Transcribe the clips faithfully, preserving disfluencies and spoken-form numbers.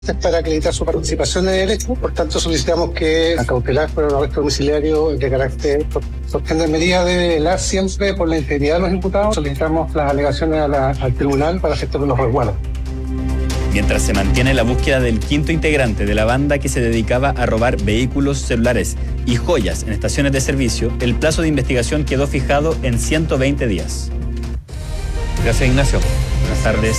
para acreditar su participación en el hecho. Por tanto, solicitamos que la cautelar por un arresto domiciliario de carácter suspender medidas de velar siempre por la integridad de los imputados. Solicitamos las alegaciones a la, al tribunal para efectos de los resguardos. Mientras se mantiene la búsqueda del quinto integrante de la banda que se dedicaba a robar vehículos, celulares y joyas en estaciones de servicio, el plazo de investigación quedó fijado en ciento veinte días. Gracias, Ignacio. Buenas tardes.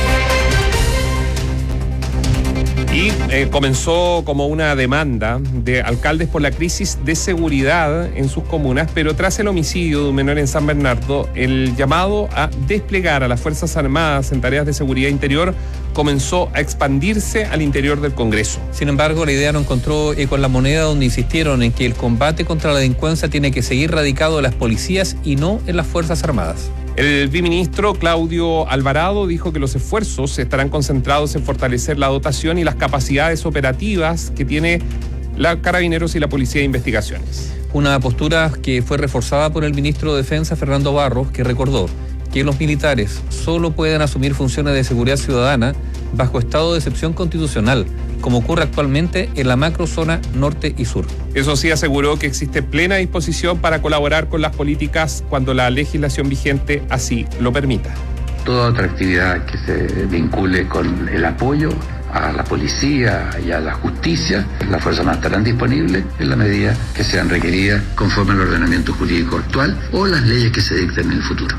Y eh, comenzó como una demanda de alcaldes por la crisis de seguridad en sus comunas, pero tras el homicidio de un menor en San Bernardo, el llamado a desplegar a las Fuerzas Armadas en tareas de seguridad interior comenzó a expandirse al interior del Congreso. Sin embargo, la idea no encontró eco en La Moneda, donde insistieron en que el combate contra la delincuencia tiene que seguir radicado en las policías y no en las Fuerzas Armadas. El viceministro Claudio Alvarado dijo que los esfuerzos estarán concentrados en fortalecer la dotación y las capacidades operativas que tiene la Carabineros y la Policía de Investigaciones. Una postura que fue reforzada por el ministro de Defensa, Fernando Barros, que recordó que los militares solo pueden asumir funciones de seguridad ciudadana bajo estado de excepción constitucional, como ocurre actualmente en la macrozona norte y sur. Eso sí, aseguró que existe plena disposición para colaborar con las políticas cuando la legislación vigente así lo permita. Toda otra actividad que se vincule con el apoyo a la policía y a la justicia, las fuerzas armadas estarán disponibles en la medida que sean requeridas conforme al ordenamiento jurídico actual o las leyes que se dicten en el futuro.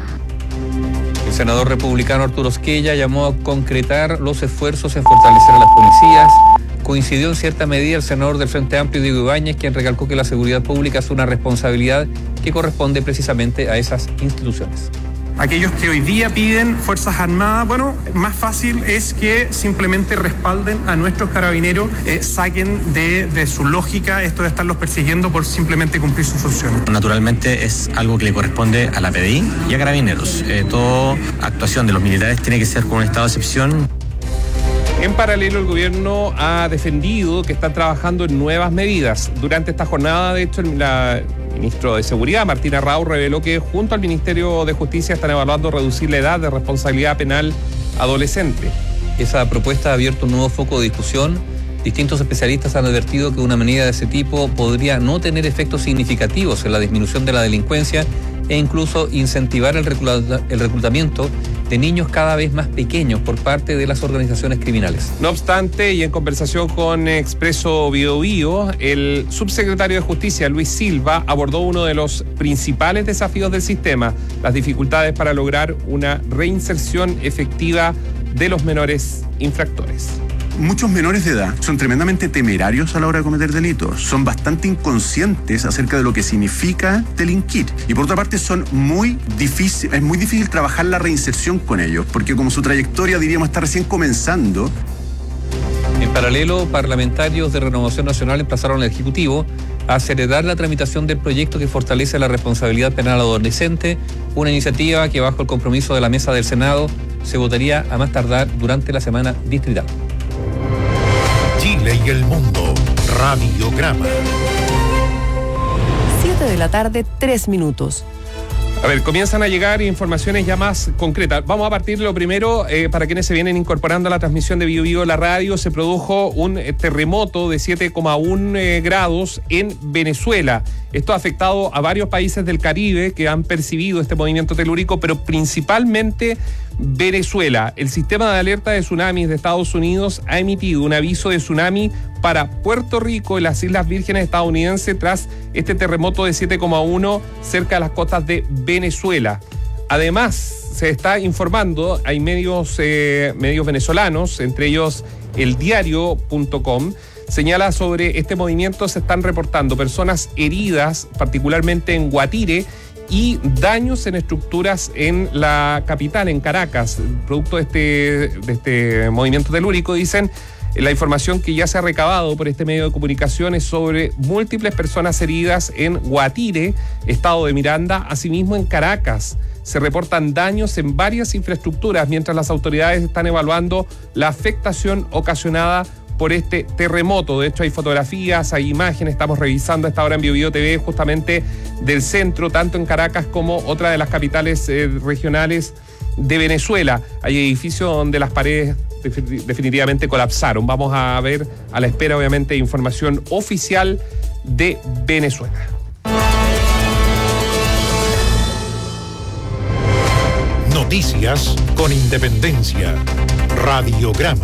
El senador republicano Arturo Esquella llamó a concretar los esfuerzos en fortalecer a las policías. Coincidió en cierta medida el senador del Frente Amplio, Diego Ibáñez, quien recalcó que la seguridad pública es una responsabilidad que corresponde precisamente a esas instituciones. Aquellos que hoy día piden Fuerzas Armadas, bueno, más fácil es que simplemente respalden a nuestros carabineros, eh, saquen de, de su lógica esto de estarlos persiguiendo por simplemente cumplir sus funciones. Naturalmente es algo que le corresponde a la P D I y a Carabineros. Eh, toda actuación de los militares tiene que ser con un estado de excepción. En paralelo, el gobierno ha defendido que están trabajando en nuevas medidas. Durante esta jornada, de hecho, el la, ministro de Seguridad, Martín Arrau, reveló que junto al Ministerio de Justicia están evaluando reducir la edad de responsabilidad penal adolescente. Esa propuesta ha abierto un nuevo foco de discusión. Distintos especialistas han advertido que una medida de ese tipo podría no tener efectos significativos en la disminución de la delincuencia e incluso incentivar el, recluta- el reclutamiento de niños cada vez más pequeños por parte de las organizaciones criminales. No obstante, y en conversación con Expreso Bio Bio, el subsecretario de Justicia, Luis Silva, abordó uno de los principales desafíos del sistema, las dificultades para lograr una reinserción efectiva de los menores infractores. Muchos menores de edad son tremendamente temerarios a la hora de cometer delitos, son bastante inconscientes acerca de lo que significa delinquir y por otra parte son muy difícil, es muy difícil trabajar la reinserción con ellos porque como su trayectoria diríamos está recién comenzando. En paralelo, parlamentarios de Renovación Nacional emplazaron al Ejecutivo a acelerar la tramitación del proyecto que fortalece la responsabilidad penal adolescente, una iniciativa que bajo el compromiso de la mesa del Senado se votaría a más tardar durante la semana distrital. Chile y el mundo, Radiograma. siete de la tarde, tres minutos. A ver, comienzan a llegar informaciones ya más concretas. Vamos a partir de lo primero, eh, para quienes se vienen incorporando a la transmisión de Bio Bio la radio, se produjo un eh, terremoto de siete coma uno eh, grados en Venezuela. Esto ha afectado a varios países del Caribe que han percibido este movimiento telúrico, pero principalmente Venezuela. El sistema de alerta de tsunamis de Estados Unidos ha emitido un aviso de tsunami para Puerto Rico y las Islas Vírgenes estadounidenses tras este terremoto de siete coma uno cerca de las costas de Venezuela. Además, se está informando, hay medios, eh, medios venezolanos, entre ellos el diario punto com, señala sobre este movimiento, se están reportando personas heridas, particularmente en Guatire, y daños en estructuras en la capital, en Caracas, producto de este, de este movimiento telúrico. Dicen, la información que ya se ha recabado por este medio de comunicación es sobre múltiples personas heridas en Guatire, estado de Miranda, asimismo en Caracas. Se reportan daños en varias infraestructuras, mientras las autoridades están evaluando la afectación ocasionada por este terremoto. De hecho, hay fotografías, hay imágenes, estamos revisando a esta hora en Bio Bio T V justamente del centro, tanto en Caracas como otra de las capitales eh, regionales de Venezuela. Hay edificios donde las paredes definitivamente colapsaron. Vamos a ver, a la espera obviamente, información oficial de Venezuela. Noticias con independencia. Radiograma.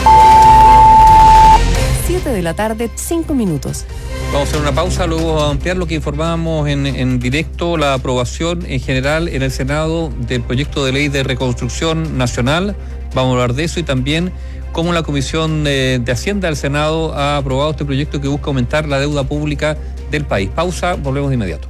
siete de la tarde, cinco minutos. Vamos a hacer una pausa, luego a ampliar lo que informábamos en, en directo, la aprobación en general en el Senado del proyecto de ley de reconstrucción nacional. Vamos a hablar de eso y también cómo la Comisión de, de Hacienda del Senado ha aprobado este proyecto que busca aumentar la deuda pública del país. Pausa, volvemos de inmediato.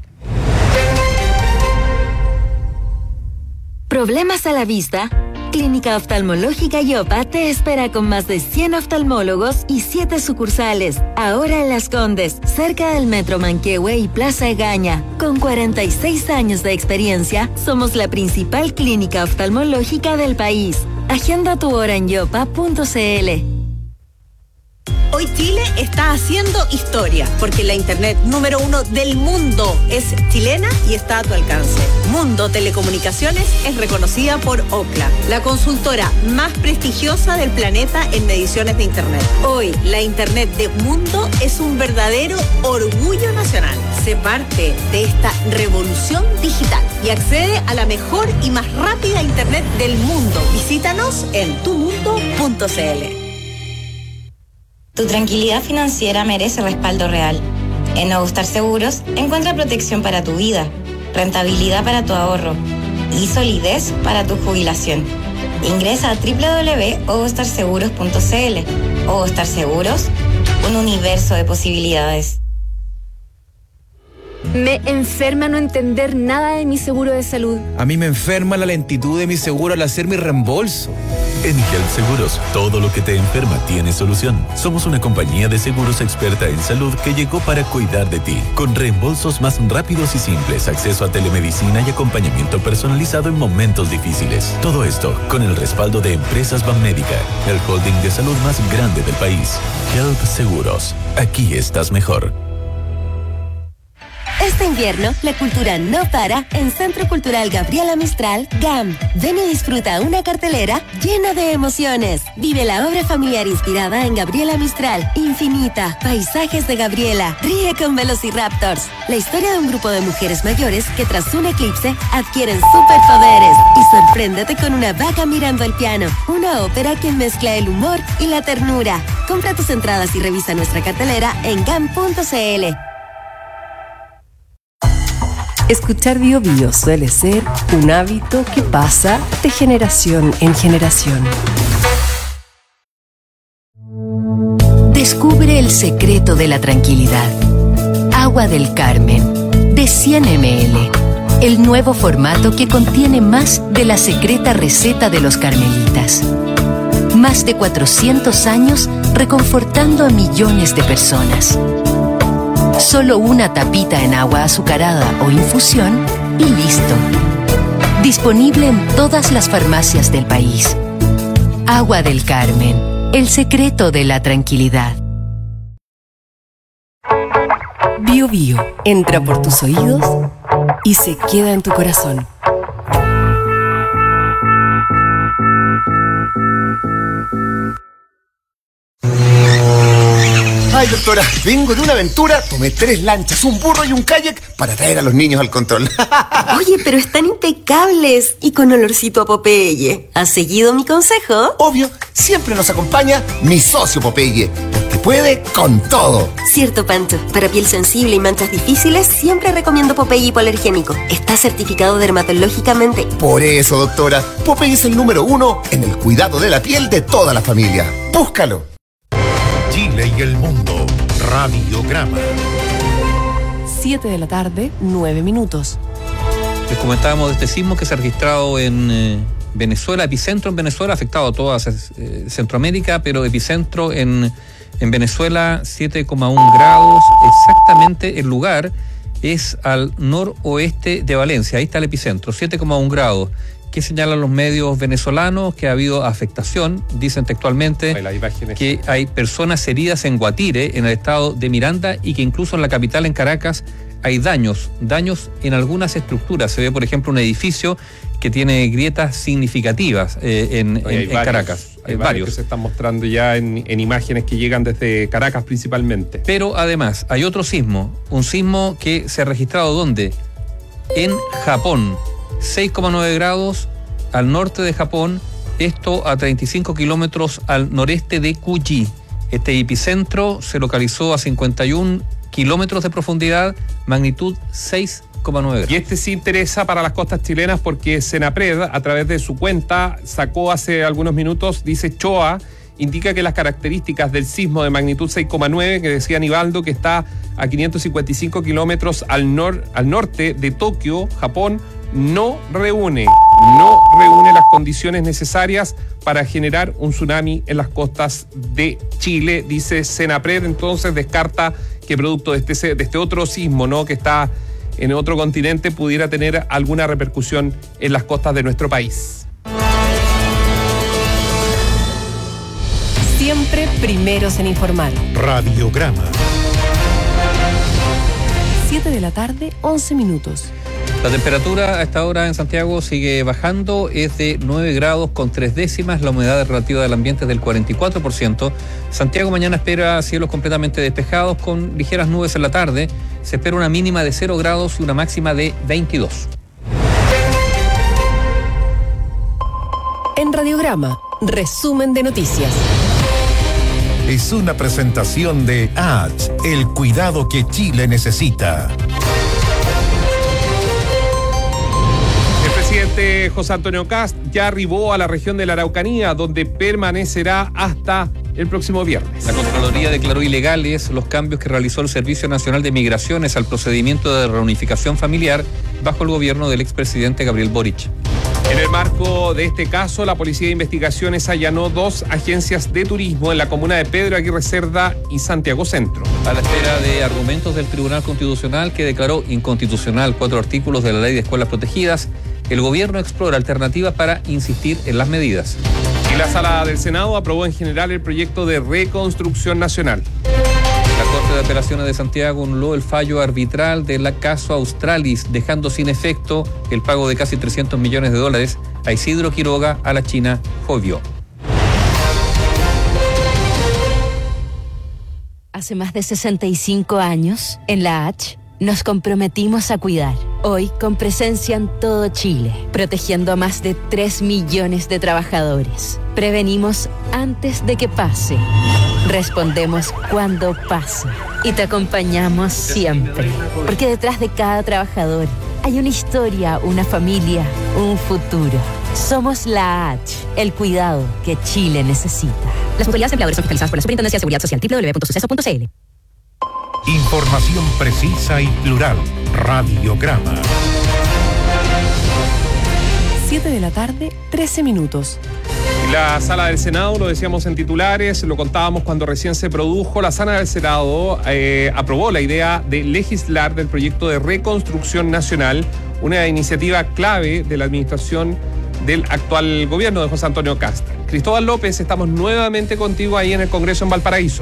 ¿Problemas a la vista? Clínica Oftalmológica Yopa te espera con más de cien oftalmólogos y siete sucursales. Ahora en Las Condes, cerca del Metro Manquehue y Plaza Egaña. Con cuarenta y seis años de experiencia, somos la principal clínica oftalmológica del país. Agenda tu hora en yopa punto c l. Hoy Chile está haciendo historia, porque la internet número uno del mundo es chilena y está a tu alcance. Mundo Telecomunicaciones es reconocida por Ookla, la consultora más prestigiosa del planeta en mediciones de internet. Hoy, la internet de Mundo es un verdadero orgullo nacional. Sé parte de esta revolución digital y accede a la mejor y más rápida internet del mundo. Visítanos en tu mundo punto c l. Tu tranquilidad financiera merece respaldo real. En Ogostar Seguros encuentra protección para tu vida, rentabilidad para tu ahorro y solidez para tu jubilación. Ingresa a doble u doble u doble u punto ogostar seguros punto c l. Ogostar Seguros, un universo de posibilidades. Me enferma no entender nada de mi seguro de salud. A mí me enferma la lentitud de mi seguro al hacer mi reembolso. En Health Seguros, todo lo que te enferma tiene solución. Somos una compañía de seguros experta en salud que llegó para cuidar de ti, con reembolsos más rápidos y simples, acceso a telemedicina y acompañamiento personalizado en momentos difíciles. Todo esto con el respaldo de Empresas Banmédica, el holding de salud más grande del país. Health Seguros, aquí estás mejor. Este invierno, la cultura no para en Centro Cultural Gabriela Mistral, G A M. Ven y disfruta una cartelera llena de emociones. Vive la obra familiar inspirada en Gabriela Mistral, Infinita, Paisajes de Gabriela, Ríe con Velociraptors. La historia de un grupo de mujeres mayores que tras un eclipse adquieren superpoderes. Y sorpréndete con Una vaca mirando el piano, una ópera que mezcla el humor y la ternura. Compra tus entradas y revisa nuestra cartelera en gam punto c l. Escuchar Bio Bio suele ser un hábito que pasa de generación en generación. Descubre el secreto de la tranquilidad. Agua del Carmen, de cien mililitros. El nuevo formato que contiene más de la secreta receta de los carmelitas. Más de cuatrocientos años reconfortando a millones de personas. Solo una tapita en agua azucarada o infusión y listo. Disponible en todas las farmacias del país. Agua del Carmen, el secreto de la tranquilidad. Bio Bio entra por tus oídos y se queda en tu corazón. Ay, doctora, vengo de una aventura, tomé tres lanchas, un burro y un kayak para traer a los niños al control. Oye, pero están impecables y con olorcito a Popeye. ¿Has seguido mi consejo? Obvio, siempre nos acompaña mi socio Popeye, porque puede con todo. Cierto, Pancho. Para piel sensible y manchas difíciles, siempre recomiendo Popeye hipoalergénico. Está certificado dermatológicamente. Por eso, doctora, Popeye es el número uno en el cuidado de la piel de toda la familia. Búscalo. Chile y el mundo. Radiograma. siete de la tarde, nueve minutos. Les comentábamos de este sismo que se ha registrado en eh, Venezuela, epicentro en Venezuela, afectado a toda eh, Centroamérica, pero epicentro en, en Venezuela, siete coma uno grados. Exactamente el lugar es al noroeste de Valencia. Ahí está el epicentro, siete coma uno grados. ¿Qué señalan los medios venezolanos? Que ha habido afectación, dicen textualmente, que hay personas heridas en Guatire, en el estado de Miranda, y que incluso en la capital, en Caracas, hay daños, daños en algunas estructuras. Se ve, por ejemplo, un edificio que tiene grietas significativas eh, en, Oye, en, en varios, Caracas. Hay eh, varios varios que se están mostrando ya en, en imágenes que llegan desde Caracas principalmente. Pero además hay otro sismo, un sismo que se ha registrado ¿dónde? En Japón, seis coma nueve grados al norte de Japón, esto a treinta y cinco kilómetros al noreste de Kuji. Este epicentro se localizó a cincuenta y un kilómetros de profundidad, magnitud seis coma nueve grados. Y este sí interesa para las costas chilenas porque Senapred, a través de su cuenta, sacó hace algunos minutos, dice Choa, indica que las características del sismo de magnitud seis coma nueve, que decía Nivaldo, que está a quinientos cincuenta y cinco kilómetros al, nor al norte de Tokio, Japón, no reúne, no reúne las condiciones necesarias para generar un tsunami en las costas de Chile, dice Senapred. Entonces descarta que producto de este, de este otro sismo, ¿no?, que está en otro continente, pudiera tener alguna repercusión en las costas de nuestro país. Siempre primeros en informar. Radiograma. siete de la tarde, once minutos. La temperatura a esta hora en Santiago sigue bajando, es de nueve grados con tres décimas, la humedad relativa del ambiente es del cuarenta y cuatro por ciento. Santiago mañana espera cielos completamente despejados con ligeras nubes en la tarde, se espera una mínima de cero grados y una máxima de veintidós. En Radiograma, resumen de noticias. Es una presentación de H, el cuidado que Chile necesita. El presidente José Antonio Kast ya arribó a la región de la Araucanía, donde permanecerá hasta el próximo viernes. La Contraloría declaró ilegales los cambios que realizó el Servicio Nacional de Migraciones al procedimiento de reunificación familiar bajo el gobierno del expresidente Gabriel Boric. En el marco de este caso, la Policía de Investigaciones allanó dos agencias de turismo en la comuna de Pedro Aguirre Cerda y Santiago Centro. A la espera de argumentos del Tribunal Constitucional, que declaró inconstitucional cuatro artículos de la Ley de Escuelas Protegidas, el gobierno explora alternativas para insistir en las medidas. Y la Sala del Senado aprobó en general el proyecto de reconstrucción nacional. La Corte de Apelaciones de Santiago anuló el fallo arbitral del caso Australis, dejando sin efecto el pago de casi trescientos millones de dólares a Isidro Quiroga, a la China Hovio. Hace más de sesenta y cinco años, en la H, nos comprometimos a cuidar. Hoy, con presencia en todo Chile, protegiendo a más de tres millones de trabajadores. Prevenimos antes de que pase. Respondemos cuando pase. Y te acompañamos siempre. Porque detrás de cada trabajador hay una historia, una familia, un futuro. Somos la H, el cuidado que Chile necesita. Las mutualidades empleadores son fiscalizadas por la Superintendencia de Seguridad Social. doble u doble u doble u punto suceso punto c l. Información precisa y plural. Radiograma. siete de la tarde, trece minutos. La Sala del Senado, lo decíamos en titulares, lo contábamos cuando recién se produjo, la Sala del Senado eh, aprobó la idea de legislar del proyecto de reconstrucción nacional, una iniciativa clave de la administración del actual gobierno de José Antonio Kast. Cristóbal López, estamos nuevamente contigo ahí en el Congreso en Valparaíso.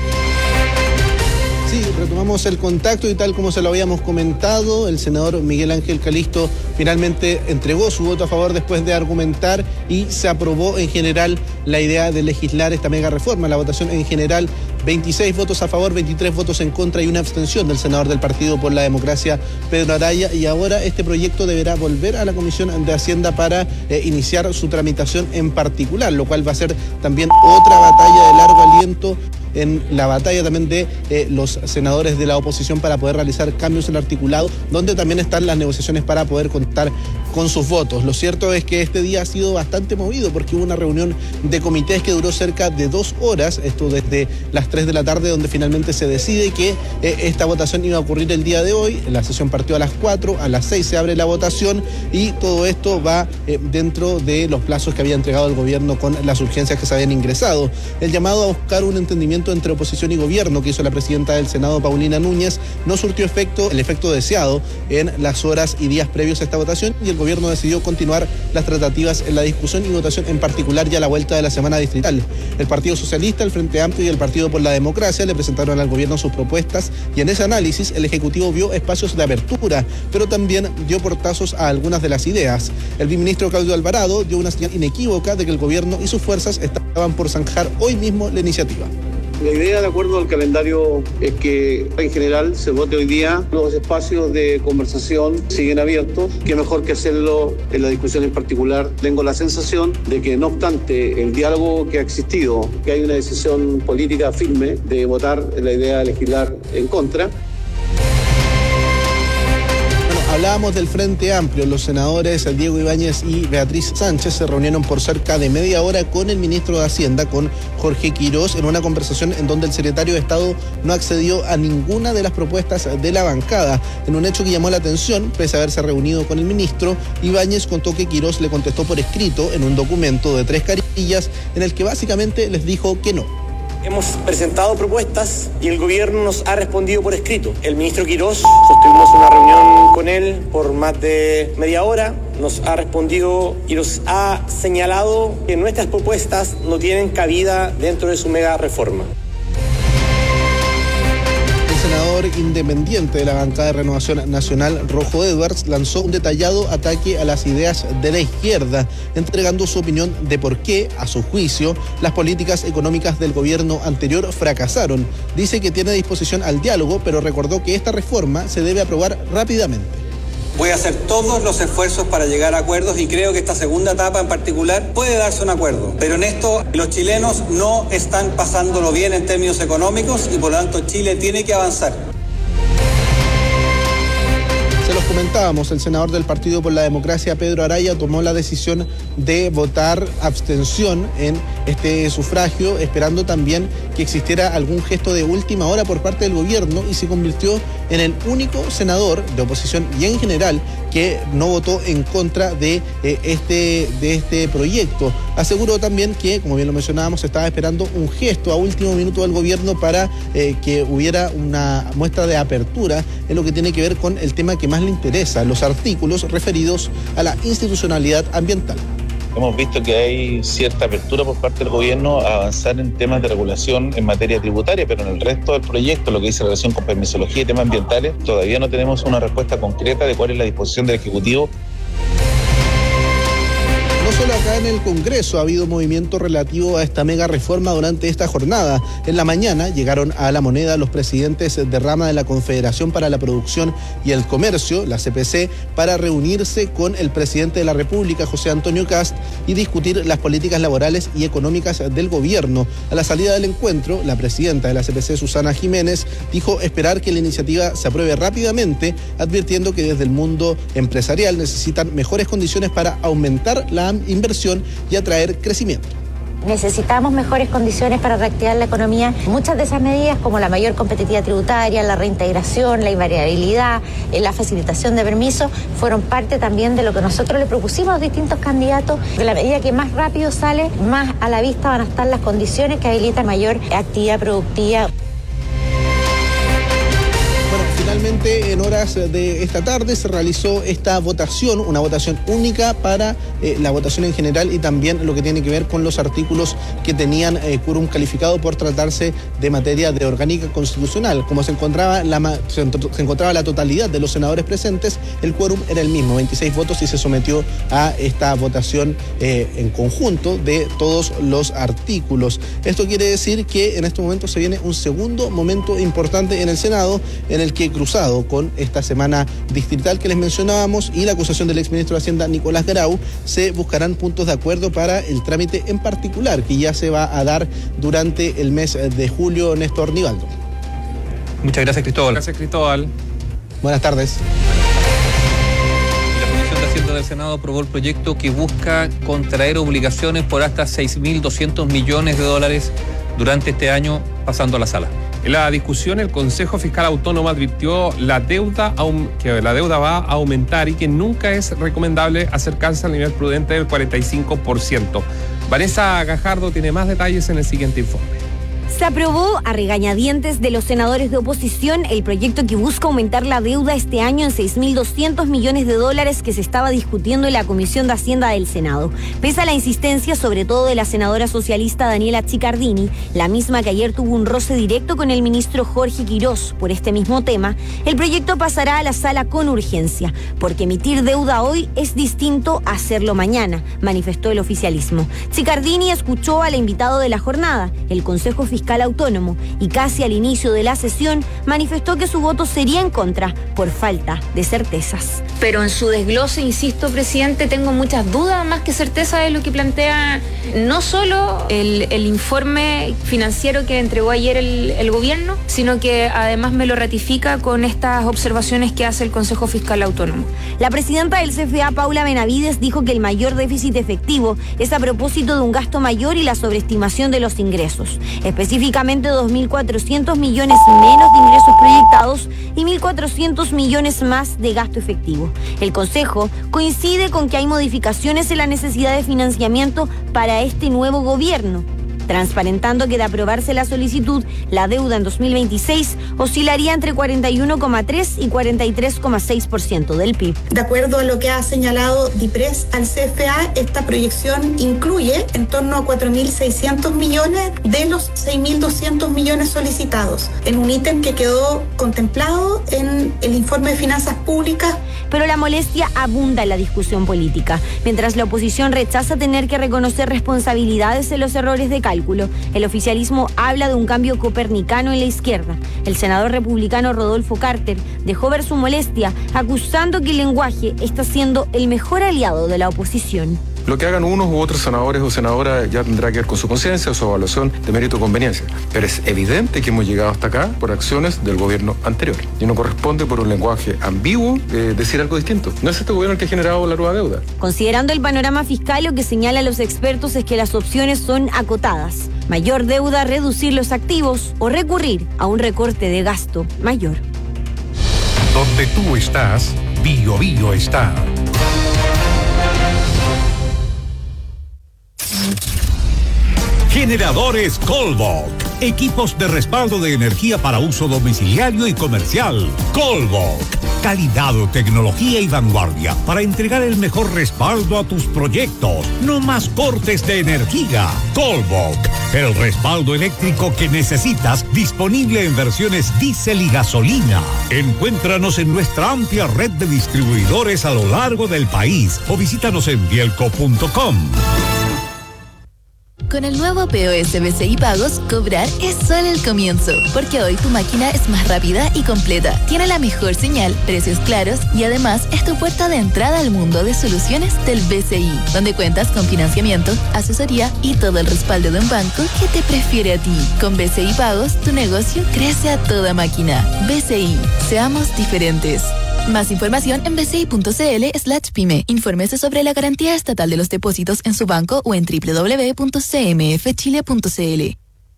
Sí, retomamos el contacto y tal como se lo habíamos comentado, el senador Miguel Ángel Calisto finalmente entregó su voto a favor después de argumentar y se aprobó en general la idea de legislar esta mega reforma. La votación en general, veintiséis votos a favor, veintitrés votos en contra y una abstención del senador del Partido por la Democracia, Pedro Araya, y ahora este proyecto deberá volver a la Comisión de Hacienda para eh, iniciar su tramitación en particular, lo cual va a ser también otra batalla de largo aliento en la batalla también de eh, los senadores de la oposición para poder realizar cambios en el articulado, donde también están las negociaciones para poder contar con sus votos. Lo cierto es que este día ha sido bastante movido porque hubo una reunión de comités que duró cerca de dos horas, esto desde las tres de la tarde, donde finalmente se decide que eh, esta votación iba a ocurrir el día de hoy. La sesión partió a las cuatro, a las seis se abre la votación y todo esto va eh, dentro de los plazos que había entregado el gobierno con las urgencias que se habían ingresado. El llamado a buscar un entendimiento acercamiento entre oposición y gobierno que hizo la presidenta del Senado, Paulina Núñez, no surtió efecto, el efecto deseado en las horas y días previos a esta votación, y el gobierno decidió continuar las tratativas en la discusión y votación, en particular ya a la vuelta de la semana distrital. El Partido Socialista, el Frente Amplio y el Partido por la Democracia le presentaron al gobierno sus propuestas, y en ese análisis el Ejecutivo vio espacios de apertura, pero también dio portazos a algunas de las ideas. El viceministro Claudio Alvarado dio una señal inequívoca de que el gobierno y sus fuerzas estaban por zanjar hoy mismo la iniciativa. La idea, de acuerdo al calendario, es que en general se vote hoy día. Los espacios de conversación siguen abiertos. Qué mejor que hacerlo en la discusión en particular. Tengo la sensación de que, no obstante el diálogo que ha existido, que hay una decisión política firme de votar la idea de legislar en contra. Hablábamos del Frente Amplio. Los senadores Diego Ibáñez y Beatriz Sánchez se reunieron por cerca de media hora con el ministro de Hacienda, con Jorge Quirós, en una conversación en donde el secretario de Estado no accedió a ninguna de las propuestas de la bancada. En un hecho que llamó la atención, pese a haberse reunido con el ministro, Ibáñez contó que Quirós le contestó por escrito en un documento de tres carillas en el que básicamente les dijo que no. Hemos presentado propuestas y el gobierno nos ha respondido por escrito. El ministro Quirós, sostuvimos una reunión con él por más de media hora, nos ha respondido y nos ha señalado que nuestras propuestas no tienen cabida dentro de su mega reforma. El senador independiente de la bancada de Renovación Nacional, Rojo Edwards, lanzó un detallado ataque a las ideas de la izquierda, entregando su opinión de por qué, a su juicio, las políticas económicas del gobierno anterior fracasaron. Dice que tiene disposición al diálogo, pero recordó que esta reforma se debe aprobar rápidamente. Voy a hacer todos los esfuerzos para llegar a acuerdos y creo que esta segunda etapa en particular puede darse un acuerdo. Pero en esto los chilenos no están pasándolo bien en términos económicos y por lo tanto Chile tiene que avanzar. Se los comentábamos, el senador del Partido por la Democracia, Pedro Araya, tomó la decisión de votar abstención en este sufragio, esperando también que existiera algún gesto de última hora por parte del gobierno, y se convirtió en el único senador de oposición y en general que no votó en contra de, eh, este, de este proyecto. Aseguró también que, como bien lo mencionábamos, estaba esperando un gesto a último minuto del gobierno para eh, que hubiera una muestra de apertura en lo que tiene que ver con el tema que más le interesa, los artículos referidos a la institucionalidad ambiental. Hemos visto que hay cierta apertura por parte del gobierno a avanzar en temas de regulación en materia tributaria, pero en el resto del proyecto, lo que dice relación con permisología y temas ambientales, todavía no tenemos una respuesta concreta de cuál es la disposición del Ejecutivo. No solo acá en el Congreso ha habido movimiento relativo a esta mega reforma durante esta jornada. En la mañana llegaron a La Moneda los presidentes de rama de la Confederación para la Producción y el Comercio, la C P C, para reunirse con el presidente de la República, José Antonio Kast, y discutir las políticas laborales y económicas del gobierno. A la salida del encuentro, la presidenta de la C P C, Susana Jiménez, dijo esperar que la iniciativa se apruebe rápidamente, advirtiendo que desde el mundo empresarial necesitan mejores condiciones para aumentar la inversión y atraer crecimiento. Necesitamos mejores condiciones para reactivar la economía. Muchas de esas medidas, como la mayor competitividad tributaria, la reintegración, la invariabilidad, la facilitación de permisos, fueron parte también de lo que nosotros le propusimos a los distintos candidatos. De la medida que más rápido sale, más a la vista van a estar las condiciones que habilitan mayor actividad productiva. Finalmente, en horas de esta tarde se realizó esta votación, una votación única para eh, la votación en general y también lo que tiene que ver con los artículos que tenían eh, quórum calificado por tratarse de materia de orgánica constitucional. Como se encontraba, la, se, se encontraba la totalidad de los senadores presentes, el quórum era el mismo, veintiséis votos, y se sometió a esta votación eh, en conjunto de todos los artículos. Esto quiere decir que en este momento se viene un segundo momento importante en el Senado, en el que, cruzado con esta semana distrital que les mencionábamos y la acusación del exministro de Hacienda Nicolás Grau, se buscarán puntos de acuerdo para el trámite en particular que ya se va a dar durante el mes de julio. Néstor Nivaldo. Muchas gracias, Cristóbal. Gracias, Cristóbal. Buenas tardes. La Comisión de Hacienda del Senado aprobó el proyecto que busca contraer obligaciones por hasta seis mil doscientos millones de dólares durante este año, pasando a la sala. En la discusión, el Consejo Fiscal Autónomo advirtió la deuda, que la deuda va a aumentar y que nunca es recomendable acercarse al nivel prudente del cuarenta y cinco por ciento. Vanessa Gajardo tiene más detalles en el siguiente informe. Se aprobó a regañadientes de los senadores de oposición el proyecto que busca aumentar la deuda este año en seis mil doscientos millones de dólares que se estaba discutiendo en la Comisión de Hacienda del Senado. Pese a la insistencia, sobre todo de la senadora socialista Daniela Chiccardini, la misma que ayer tuvo un roce directo con el ministro Jorge Quirós por este mismo tema, el proyecto pasará a la sala con urgencia, porque emitir deuda hoy es distinto a hacerlo mañana, manifestó el oficialismo. Chiccardini escuchó al invitado de la jornada, el Consejo Fiscal Autónomo, y casi al inicio de la sesión manifestó que su voto sería en contra por falta de certezas. Pero en su desglose, insisto, presidente, tengo muchas dudas más que certeza de lo que plantea no solo el, el informe financiero que entregó ayer el, el gobierno, sino que además me lo ratifica con estas observaciones que hace el Consejo Fiscal Autónomo. La presidenta del C F A, Paula Benavides, dijo que el mayor déficit efectivo es a propósito de un gasto mayor y la sobreestimación de los ingresos. Específicamente Específicamente dos mil cuatrocientos millones menos de ingresos proyectados y mil cuatrocientos millones más de gasto efectivo. El Consejo coincide con que hay modificaciones en la necesidad de financiamiento para este nuevo gobierno, transparentando que de aprobarse la solicitud, la deuda en dos mil veintiséis oscilaría entre cuarenta y uno coma tres y cuarenta y tres coma seis por ciento del P I B. De acuerdo a lo que ha señalado DIPRES al C F A, esta proyección incluye en torno a cuatro mil seiscientos millones de los seis mil doscientos millones solicitados, en un ítem que quedó contemplado en el informe de finanzas públicas. Pero la molestia abunda en la discusión política. Mientras la oposición rechaza tener que reconocer responsabilidades en los errores de cálculo, el oficialismo habla de un cambio copernicano en la izquierda. El senador republicano Rodolfo Carter dejó ver su molestia, acusando que el lenguaje está siendo el mejor aliado de la oposición. Lo que hagan unos u otros senadores o senadoras ya tendrá que ver con su conciencia o su evaluación de mérito o conveniencia. Pero es evidente que hemos llegado hasta acá por acciones del gobierno anterior. Y no corresponde por un lenguaje ambiguo eh, decir algo distinto. No es este gobierno el que ha generado la nueva deuda. Considerando el panorama fiscal, lo que señalan los expertos es que las opciones son acotadas. Mayor deuda, reducir los activos o recurrir a un recorte de gasto mayor. Donde tú estás, Bio Bio está. Generadores Colbok. Equipos de respaldo de energía para uso domiciliario y comercial. Colbok. Calidad, tecnología y vanguardia para entregar el mejor respaldo a tus proyectos. No más cortes de energía. Colbok. El respaldo eléctrico que necesitas, disponible en versiones diésel y gasolina. Encuéntranos en nuestra amplia red de distribuidores a lo largo del país o visítanos en bielco punto com. Con el nuevo P O S B C I Pagos, cobrar es solo el comienzo, porque hoy tu máquina es más rápida y completa, tiene la mejor señal, precios claros y además es tu puerta de entrada al mundo de soluciones del B C I, donde cuentas con financiamiento, asesoría y todo el respaldo de un banco que te prefiere a ti. Con B C I Pagos, tu negocio crece a toda máquina. B C I, seamos diferentes. Más información en bci.cl slash pyme. Infórmese sobre la garantía estatal de los depósitos en su banco o en doble u doble u doble u punto c m f chile punto c l.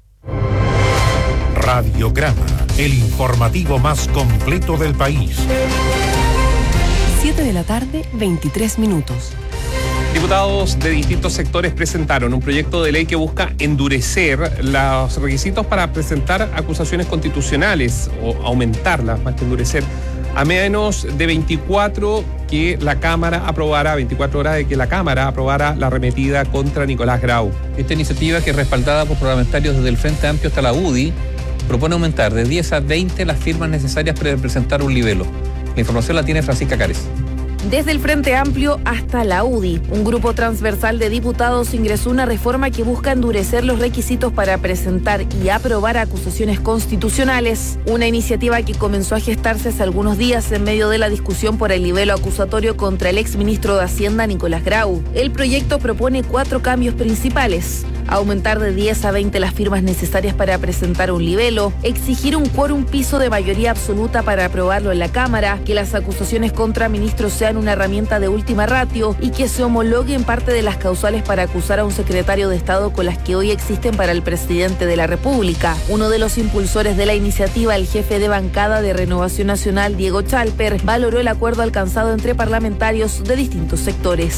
Radiograma, el informativo más completo del país. siete de la tarde, veintitrés minutos. Diputados de distintos sectores presentaron un proyecto de ley que busca endurecer los requisitos para presentar acusaciones constitucionales o aumentarlas, más que endurecer, a menos de veinticuatro que la Cámara aprobara, veinticuatro horas de que la Cámara aprobara la arremetida contra Nicolás Grau. Esta iniciativa, que es respaldada por parlamentarios desde el Frente Amplio hasta la U D I, propone aumentar de diez a veinte las firmas necesarias para presentar un libelo. La información la tiene Francisca Cárez. Desde el Frente Amplio hasta la U D I, un grupo transversal de diputados ingresó una reforma que busca endurecer los requisitos para presentar y aprobar acusaciones constitucionales. Una iniciativa que comenzó a gestarse hace algunos días en medio de la discusión por el libelo acusatorio contra el exministro de Hacienda, Nicolás Grau. El proyecto propone cuatro cambios principales: aumentar de diez a veinte las firmas necesarias para presentar un libelo, exigir un quórum piso de mayoría absoluta para aprobarlo en la Cámara, que las acusaciones contra ministros sean una herramienta de última ratio y que se homologuen parte de las causales para acusar a un secretario de Estado con las que hoy existen para el presidente de la República. Uno de los impulsores de la iniciativa, el jefe de bancada de Renovación Nacional, Diego Chalper, valoró el acuerdo alcanzado entre parlamentarios de distintos sectores.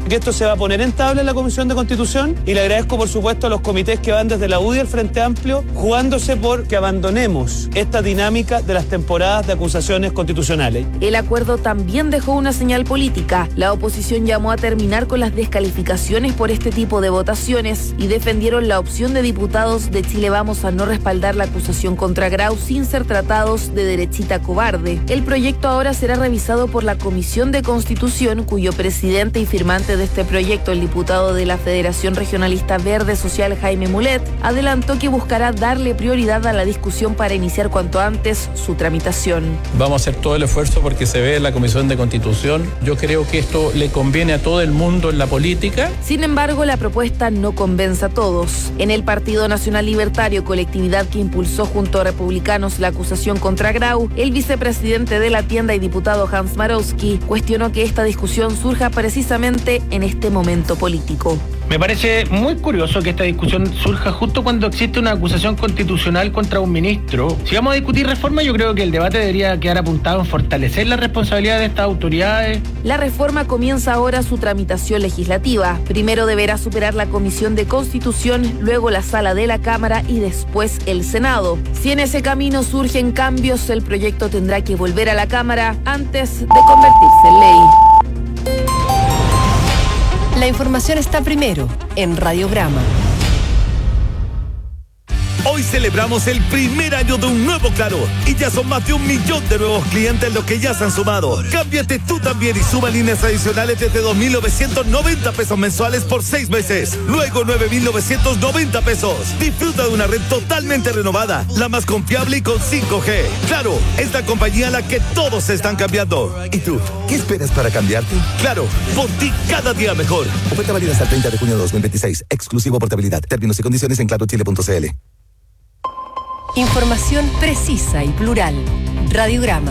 que esto se va a poner en tabla en la Comisión de Constitución y le agradezco por supuesto a los comités que van desde la U D I al Frente Amplio jugándose por que abandonemos esta dinámica de las temporadas de acusaciones constitucionales. El acuerdo también dejó una señal política. La oposición llamó a terminar con las descalificaciones por este tipo de votaciones y defendieron la opción de diputados de Chile Vamos a no respaldar la acusación contra Grau sin ser tratados de derechita cobarde. El proyecto ahora será revisado por la Comisión de Constitución, cuyo presidente y firmante de este proyecto, el diputado de la Federación Regionalista Verde Social Jaime Mulet, adelantó que buscará darle prioridad a la discusión para iniciar cuanto antes su tramitación. Vamos a hacer todo el esfuerzo porque se ve en la Comisión de Constitución. Yo creo que esto le conviene a todo el mundo en la política. Sin embargo, la propuesta no convence a todos. En el Partido Nacional Libertario, colectividad que impulsó junto a republicanos la acusación contra Grau, el vicepresidente de la tienda y diputado Hans Marowski cuestionó que esta discusión surja precisamente en este momento político. Me parece muy curioso que esta discusión surja justo cuando existe una acusación constitucional contra un ministro. Si vamos a discutir reforma, yo creo que el debate debería quedar apuntado en fortalecer la responsabilidad de estas autoridades. La reforma comienza ahora su tramitación legislativa. Primero deberá superar la Comisión de Constitución, luego la Sala de la Cámara y después el Senado. Si en ese camino surgen cambios, el proyecto tendrá que volver a la Cámara antes de convertirse en ley. La información está primero en Radiograma. Hoy celebramos el primer año de un nuevo Claro y ya son más de un millón de nuevos clientes los que ya se han sumado. Cámbiate tú también y suma líneas adicionales desde dos mil novecientos noventa pesos mensuales por seis meses. Luego nueve mil novecientos noventa pesos. Disfruta de una red totalmente renovada, la más confiable y con cinco G. Claro, es la compañía a la que todos se están cambiando. ¿Y tú? ¿Qué esperas para cambiarte? Claro, por ti cada día mejor. Oferta válida hasta el treinta de junio de dos mil veintiséis. Exclusivo portabilidad. Términos y condiciones en claro chile punto c l. Información precisa y plural. Radiograma.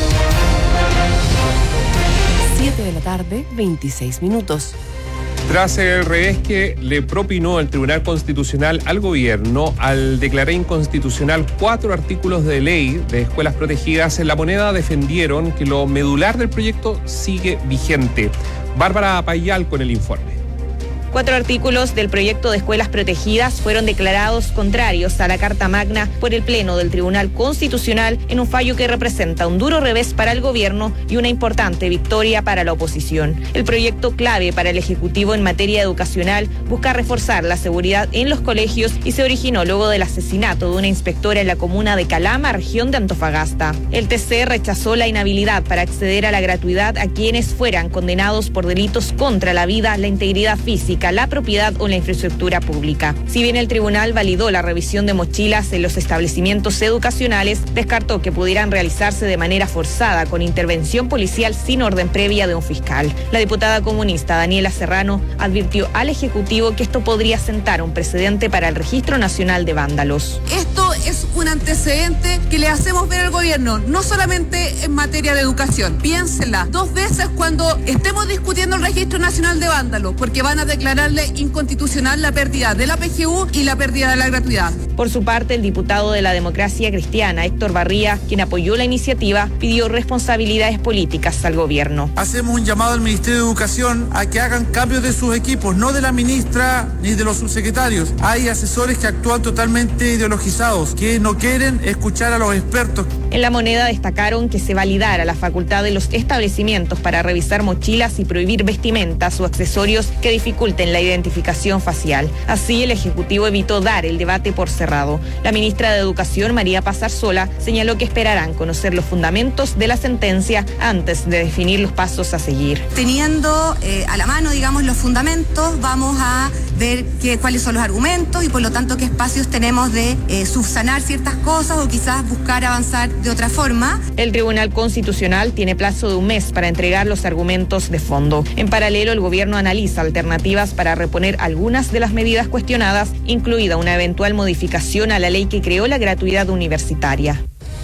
siete de la tarde, veintiséis minutos. Tras el revés que le propinó el Tribunal Constitucional al gobierno al declarar inconstitucional cuatro artículos de ley de escuelas protegidas, en La Moneda defendieron que lo medular del proyecto sigue vigente. Bárbara Payal con el informe. Cuatro artículos del proyecto de escuelas protegidas fueron declarados contrarios a la Carta Magna por el Pleno del Tribunal Constitucional en un fallo que representa un duro revés para el gobierno y una importante victoria para la oposición. El proyecto, clave para el Ejecutivo en materia educacional, busca reforzar la seguridad en los colegios y se originó luego del asesinato de una inspectora en la comuna de Calama, región de Antofagasta. El T C rechazó la inhabilidad para acceder a la gratuidad a quienes fueran condenados por delitos contra la vida, la integridad física, la propiedad o la infraestructura pública. Si bien el tribunal validó la revisión de mochilas en los establecimientos educacionales, descartó que pudieran realizarse de manera forzada con intervención policial sin orden previa de un fiscal. La diputada comunista Daniela Serrano advirtió al Ejecutivo que esto podría sentar un precedente para el Registro Nacional de Vándalos. Esto es un antecedente que le hacemos ver al gobierno, no solamente en materia de educación. Piénsela dos veces cuando estemos discutiendo el Registro Nacional de Vándalos, porque van a declarar inconstitucional la pérdida de la P G U y la pérdida de la gratuidad. Por su parte, el diputado de la Democracia Cristiana, Héctor Barría, quien apoyó la iniciativa, pidió responsabilidades políticas al gobierno. Hacemos un llamado al Ministerio de Educación a que hagan cambios de sus equipos, no de la ministra ni de los subsecretarios. Hay asesores que actúan totalmente ideologizados, que no quieren escuchar a los expertos. En La Moneda destacaron que se validara la facultad de los establecimientos para revisar mochilas y prohibir vestimentas o accesorios que dificulten la identificación facial. Así, el Ejecutivo evitó dar el debate por cerrado. La ministra de Educación, María Paz Arzola, señaló que esperarán conocer los fundamentos de la sentencia antes de definir los pasos a seguir. Teniendo eh, a la mano, digamos, los fundamentos, vamos a ver qué, cuáles son los argumentos y por lo tanto qué espacios tenemos de eh, subsanar ciertas cosas o quizás buscar avanzar de otra forma. El Tribunal Constitucional tiene plazo de un mes para entregar los argumentos de fondo. En paralelo, el gobierno analiza alternativas para reponer algunas de las medidas cuestionadas, incluida una eventual modificación a la ley que creó la gratuidad universitaria.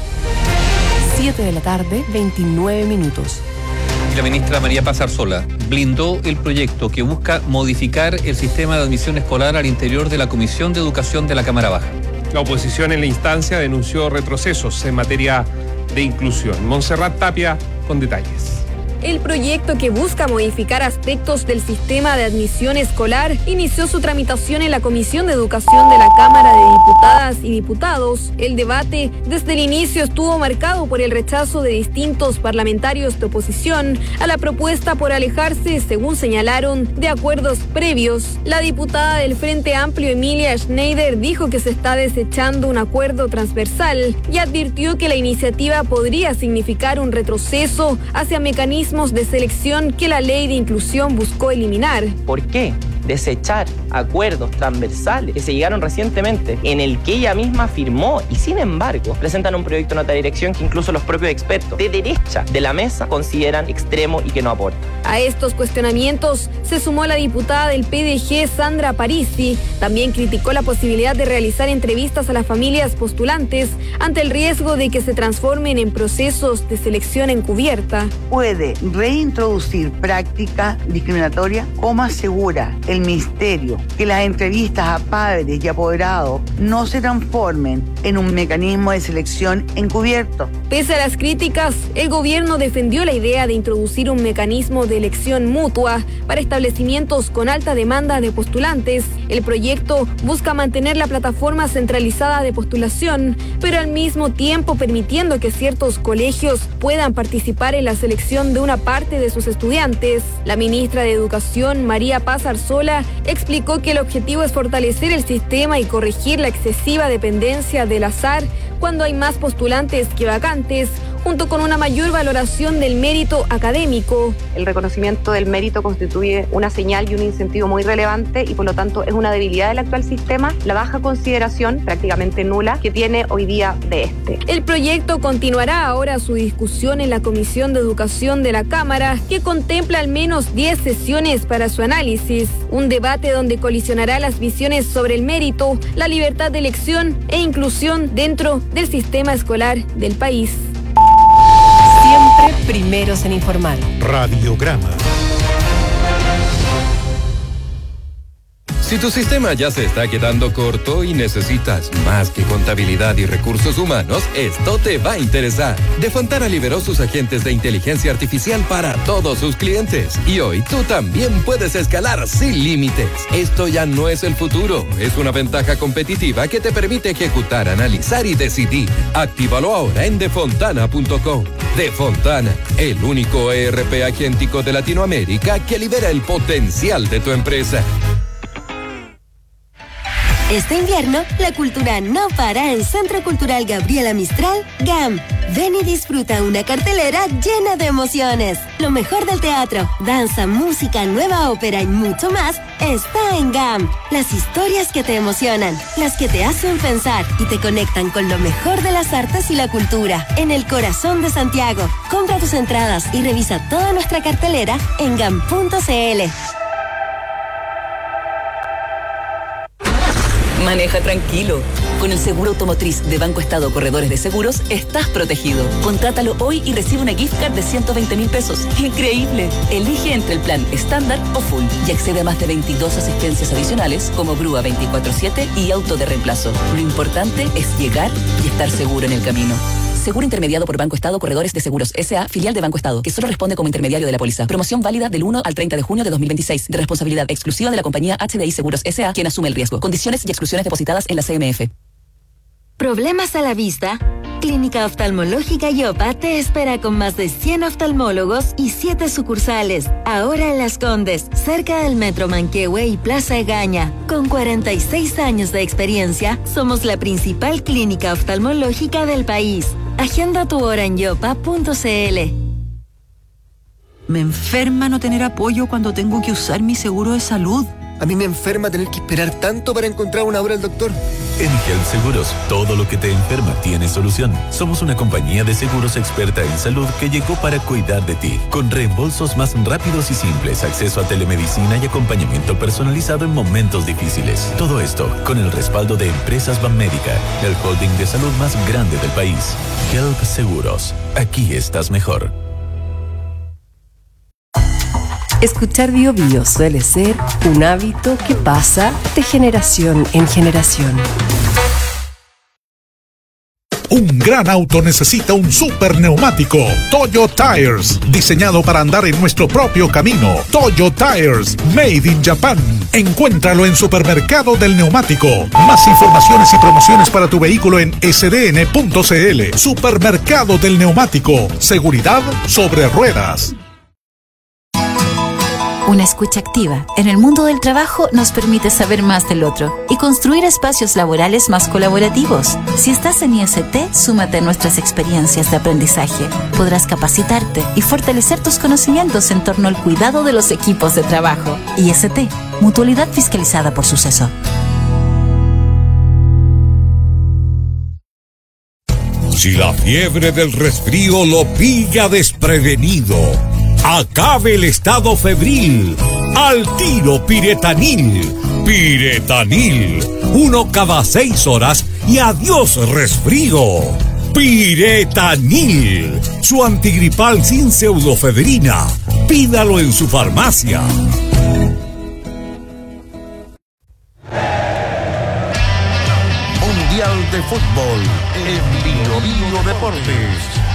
siete de la tarde, veintinueve minutos. La ministra María Paz Arzola blindó el proyecto que busca modificar el sistema de admisión escolar al interior de la Comisión de Educación de la Cámara Baja. La oposición en la instancia denunció retrocesos en materia de inclusión. Montserrat Tapia con detalles. El proyecto que busca modificar aspectos del sistema de admisión escolar inició su tramitación en la Comisión de Educación de la Cámara de Diputadas y Diputados. El debate desde el inicio estuvo marcado por el rechazo de distintos parlamentarios de oposición a la propuesta por alejarse, según señalaron, de acuerdos previos. La diputada del Frente Amplio, Emilia Schneider, dijo que se está desechando un acuerdo transversal y advirtió que la iniciativa podría significar un retroceso hacia mecanismos de selección que la ley de inclusión buscó eliminar. ¿Por qué desechar acuerdos transversales que se llegaron recientemente, en el que ella misma firmó y sin embargo presentan un proyecto de nota de dirección que incluso los propios expertos de derecha de la mesa consideran extremo y que no aporta? A estos cuestionamientos se sumó la diputada del P D G, Sandra Parisi. También criticó la posibilidad de realizar entrevistas a las familias postulantes ante el riesgo de que se transformen en procesos de selección encubierta. Puede reintroducir práctica discriminatoria. ¿Cómo asegura el Ministerio que las entrevistas a padres y apoderados no se transformen en un mecanismo de selección encubierto? Pese a las críticas, el gobierno defendió la idea de introducir un mecanismo de elección mutua para establecimientos con alta demanda de postulantes. El proyecto busca mantener la plataforma centralizada de postulación, pero al mismo tiempo permitiendo que ciertos colegios puedan participar en la selección de una parte de sus estudiantes. La ministra de Educación, María Paz Arzola, explicó que el objetivo es fortalecer el sistema y corregir la excesiva dependencia del azar cuando hay más postulantes que vacantes, junto con una mayor valoración del mérito académico. El reconocimiento del mérito constituye una señal y un incentivo muy relevante y por lo tanto es una debilidad del actual sistema, la baja consideración, prácticamente nula, que tiene hoy día de este. El proyecto continuará ahora su discusión en la Comisión de Educación de la Cámara, que contempla al menos diez sesiones para su análisis. Un debate donde colisionará las visiones sobre el mérito, la libertad de elección e inclusión dentro del sistema escolar del país. Siempre primeros en informar. Radiograma. Si tu sistema ya se está quedando corto y necesitas más que contabilidad y recursos humanos, esto te va a interesar. Defontana liberó sus agentes de inteligencia artificial para todos sus clientes. Y hoy tú también puedes escalar sin límites. Esto ya no es el futuro, es una ventaja competitiva que te permite ejecutar, analizar y decidir. Actívalo ahora en defontana punto com. Defontana, el único E R P agéntico de Latinoamérica que libera el potencial de tu empresa. Este invierno, la cultura no para en Centro Cultural Gabriela Mistral, G A M. Ven y disfruta una cartelera llena de emociones. Lo mejor del teatro, danza, música, nueva ópera y mucho más está en G A M. Las historias que te emocionan, las que te hacen pensar y te conectan con lo mejor de las artes y la cultura. En el corazón de Santiago. Compra tus entradas y revisa toda nuestra cartelera en gam punto cl. Maneja tranquilo. Con el seguro automotriz de Banco Estado Corredores de Seguros, estás protegido. Contrátalo hoy y recibe una gift card de ciento veinte mil pesos. ¡Increíble! Elige entre el plan estándar o full y accede a más de veintidós asistencias adicionales como grúa veinticuatro siete y auto de reemplazo. Lo importante es llegar y estar seguro en el camino. Seguro intermediado por Banco Estado Corredores de Seguros S A, filial de Banco Estado, que solo responde como intermediario de la póliza. Promoción válida del uno al treinta de junio de dos mil veintiséis, de responsabilidad exclusiva de la compañía H D I Seguros S A, quien asume el riesgo. Condiciones y exclusiones depositadas en la C M F. ¿Problemas a la vista? Clínica Oftalmológica Yopa te espera con más de cien oftalmólogos y siete sucursales. Ahora en Las Condes, cerca del Metro Manquehue y Plaza Egaña. Con cuarenta y seis años de experiencia, somos la principal clínica oftalmológica del país. Agenda tu hora en yopa punto cl. Me enferma no tener apoyo cuando tengo que usar mi seguro de salud. A mí me enferma tener que esperar tanto para encontrar una hora al doctor. En Health Seguros, todo lo que te enferma tiene solución. Somos una compañía de seguros experta en salud que llegó para cuidar de ti. Con reembolsos más rápidos y simples, acceso a telemedicina y acompañamiento personalizado en momentos difíciles. Todo esto con el respaldo de Empresas Banmédica, el holding de salud más grande del país. Health Seguros. Aquí estás mejor. Escuchar Bio Bio suele ser un hábito que pasa de generación en generación. Un gran auto necesita un super neumático. Toyo Tires, diseñado para andar en nuestro propio camino. Toyo Tires, made in Japan. Encuéntralo en Supermercado del Neumático. Más informaciones y promociones para tu vehículo en s d n punto c l. Supermercado del Neumático. Seguridad sobre ruedas. Una escucha activa en el mundo del trabajo nos permite saber más del otro y construir espacios laborales más colaborativos. Si estás en I S T, súmate a nuestras experiencias de aprendizaje. Podrás capacitarte y fortalecer tus conocimientos en torno al cuidado de los equipos de trabajo. I S T, Mutualidad Fiscalizada por Suceso. Si la fiebre del resfrío lo pilla desprevenido, acabe el estado febril. Al tiro Piretanil. Piretanil. Uno cada seis horas y adiós resfrío. Piretanil. Su antigripal sin pseudofedrina. Pídalo en su farmacia. Mundial de Fútbol en Bio Bio Deportes.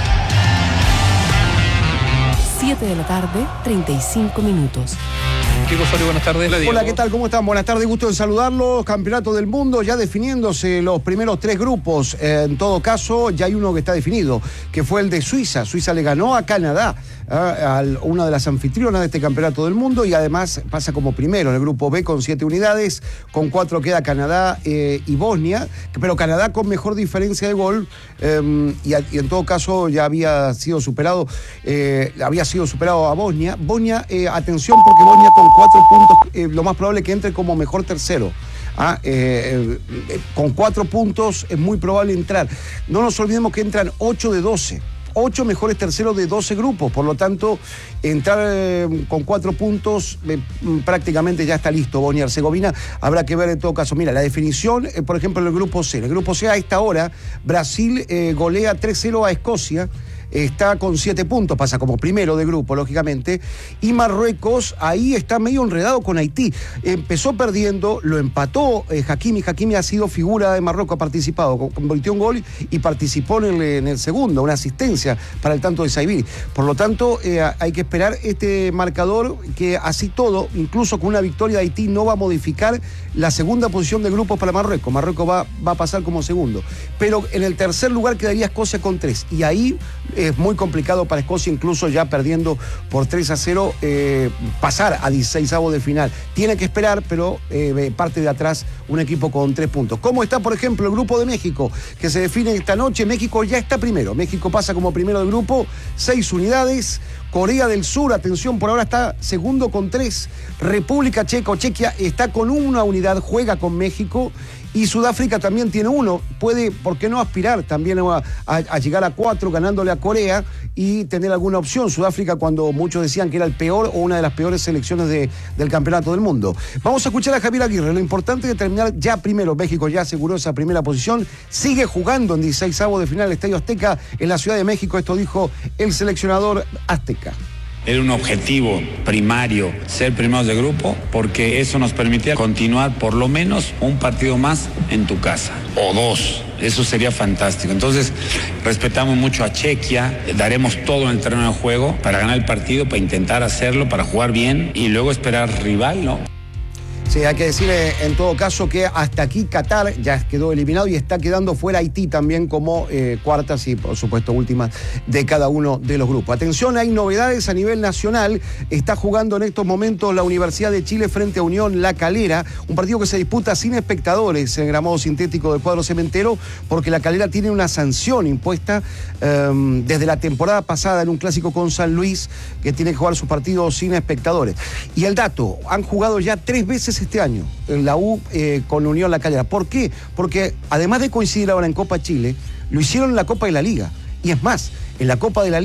siete de la tarde, treinta y cinco minutos. Kiko Osorio, buenas tardes. Hola, ¿qué tal? ¿Cómo están? Buenas tardes, gusto en saludarlos. Campeonato del Mundo, ya definiéndose los primeros tres grupos. En todo caso, ya hay uno que está definido, que fue el de Suiza. Suiza le ganó a Canadá, a una de las anfitrionas de este Campeonato del Mundo, y además pasa como primero en el grupo B con siete unidades. Con cuatro queda Canadá eh, y Bosnia, pero Canadá con mejor diferencia de gol, eh, y, a, y en todo caso ya había sido superado, eh, había sido superado a Bosnia. Bosnia, eh, atención, porque Bosnia con cuatro puntos, eh, lo más probable es que entre como mejor tercero. Ah, eh, eh, con cuatro puntos es muy probable entrar. No nos olvidemos que entran ocho de doce. Ocho mejores terceros de doce grupos, por lo tanto, entrar eh, con cuatro puntos eh, prácticamente ya está listo Bosnia-Herzegovina. Habrá que ver en todo caso. Mira, la definición, eh, por ejemplo, en el grupo C. En el grupo C a esta hora, Brasil eh, golea tres cero a Escocia. Está con siete puntos, pasa como primero de grupo, lógicamente. Y Marruecos, ahí está medio enredado con Haití. Empezó perdiendo, lo empató eh, Hakimi. Hakimi ha sido figura de Marruecos, ha participado, convirtió un gol y participó en el, en el segundo, una asistencia para el tanto de Saibiri. Por lo tanto, eh, hay que esperar este marcador, que así todo, incluso con una victoria de Haití, no va a modificar la segunda posición de grupos para Marruecos. Marruecos va, va a pasar como segundo. Pero en el tercer lugar quedaría Escocia con tres. Y ahí es muy complicado para Escocia, incluso ya perdiendo por tres a cero, eh, pasar a dieciseisavos de final. Tiene que esperar, pero eh, parte de atrás un equipo con tres puntos. ¿Cómo está, por ejemplo, el grupo de México, que se define esta noche? México ya está primero. México pasa como primero del grupo, seis unidades. Corea del Sur, atención, por ahora está segundo con tres. República Checa o Chequia está con una unidad, juega con México. Y Sudáfrica también tiene uno. Puede, ¿por qué no aspirar también a, a, a llegar a cuatro ganándole a Corea y tener alguna opción? Sudáfrica, cuando muchos decían que era el peor o una de las peores selecciones de, del Campeonato del Mundo. Vamos a escuchar a Javier Aguirre. Lo importante es terminar ya primero. México ya aseguró esa primera posición. Sigue jugando en dieciseisavos de final el Estadio Azteca en la Ciudad de México. Esto dijo el seleccionador azteca. Era un objetivo primario ser primeros de grupo, porque eso nos permitía continuar por lo menos un partido más en tu casa, o dos. Eso sería fantástico. Entonces, respetamos mucho a Chequia, daremos todo en el terreno de juego para ganar el partido, para intentar hacerlo, para jugar bien y luego esperar rival, ¿no? Sí, hay que decir eh, en todo caso que hasta aquí Qatar ya quedó eliminado y está quedando fuera Haití también como eh, cuartas y por supuesto últimas de cada uno de los grupos. Atención, hay novedades a nivel nacional. Está jugando en estos momentos la Universidad de Chile frente a Unión La Calera, un partido que se disputa sin espectadores en gramado sintético del cuadro cementero, porque La Calera tiene una sanción impuesta eh, desde la temporada pasada en un clásico con San Luis, que tiene que jugar sus partidos sin espectadores. Y el dato, han jugado ya tres veces este año en la U eh, con Unión La Calera. ¿Por qué? Porque además de coincidir ahora en Copa Chile, lo hicieron en la Copa de la Liga. Y es más, en la Copa de la Liga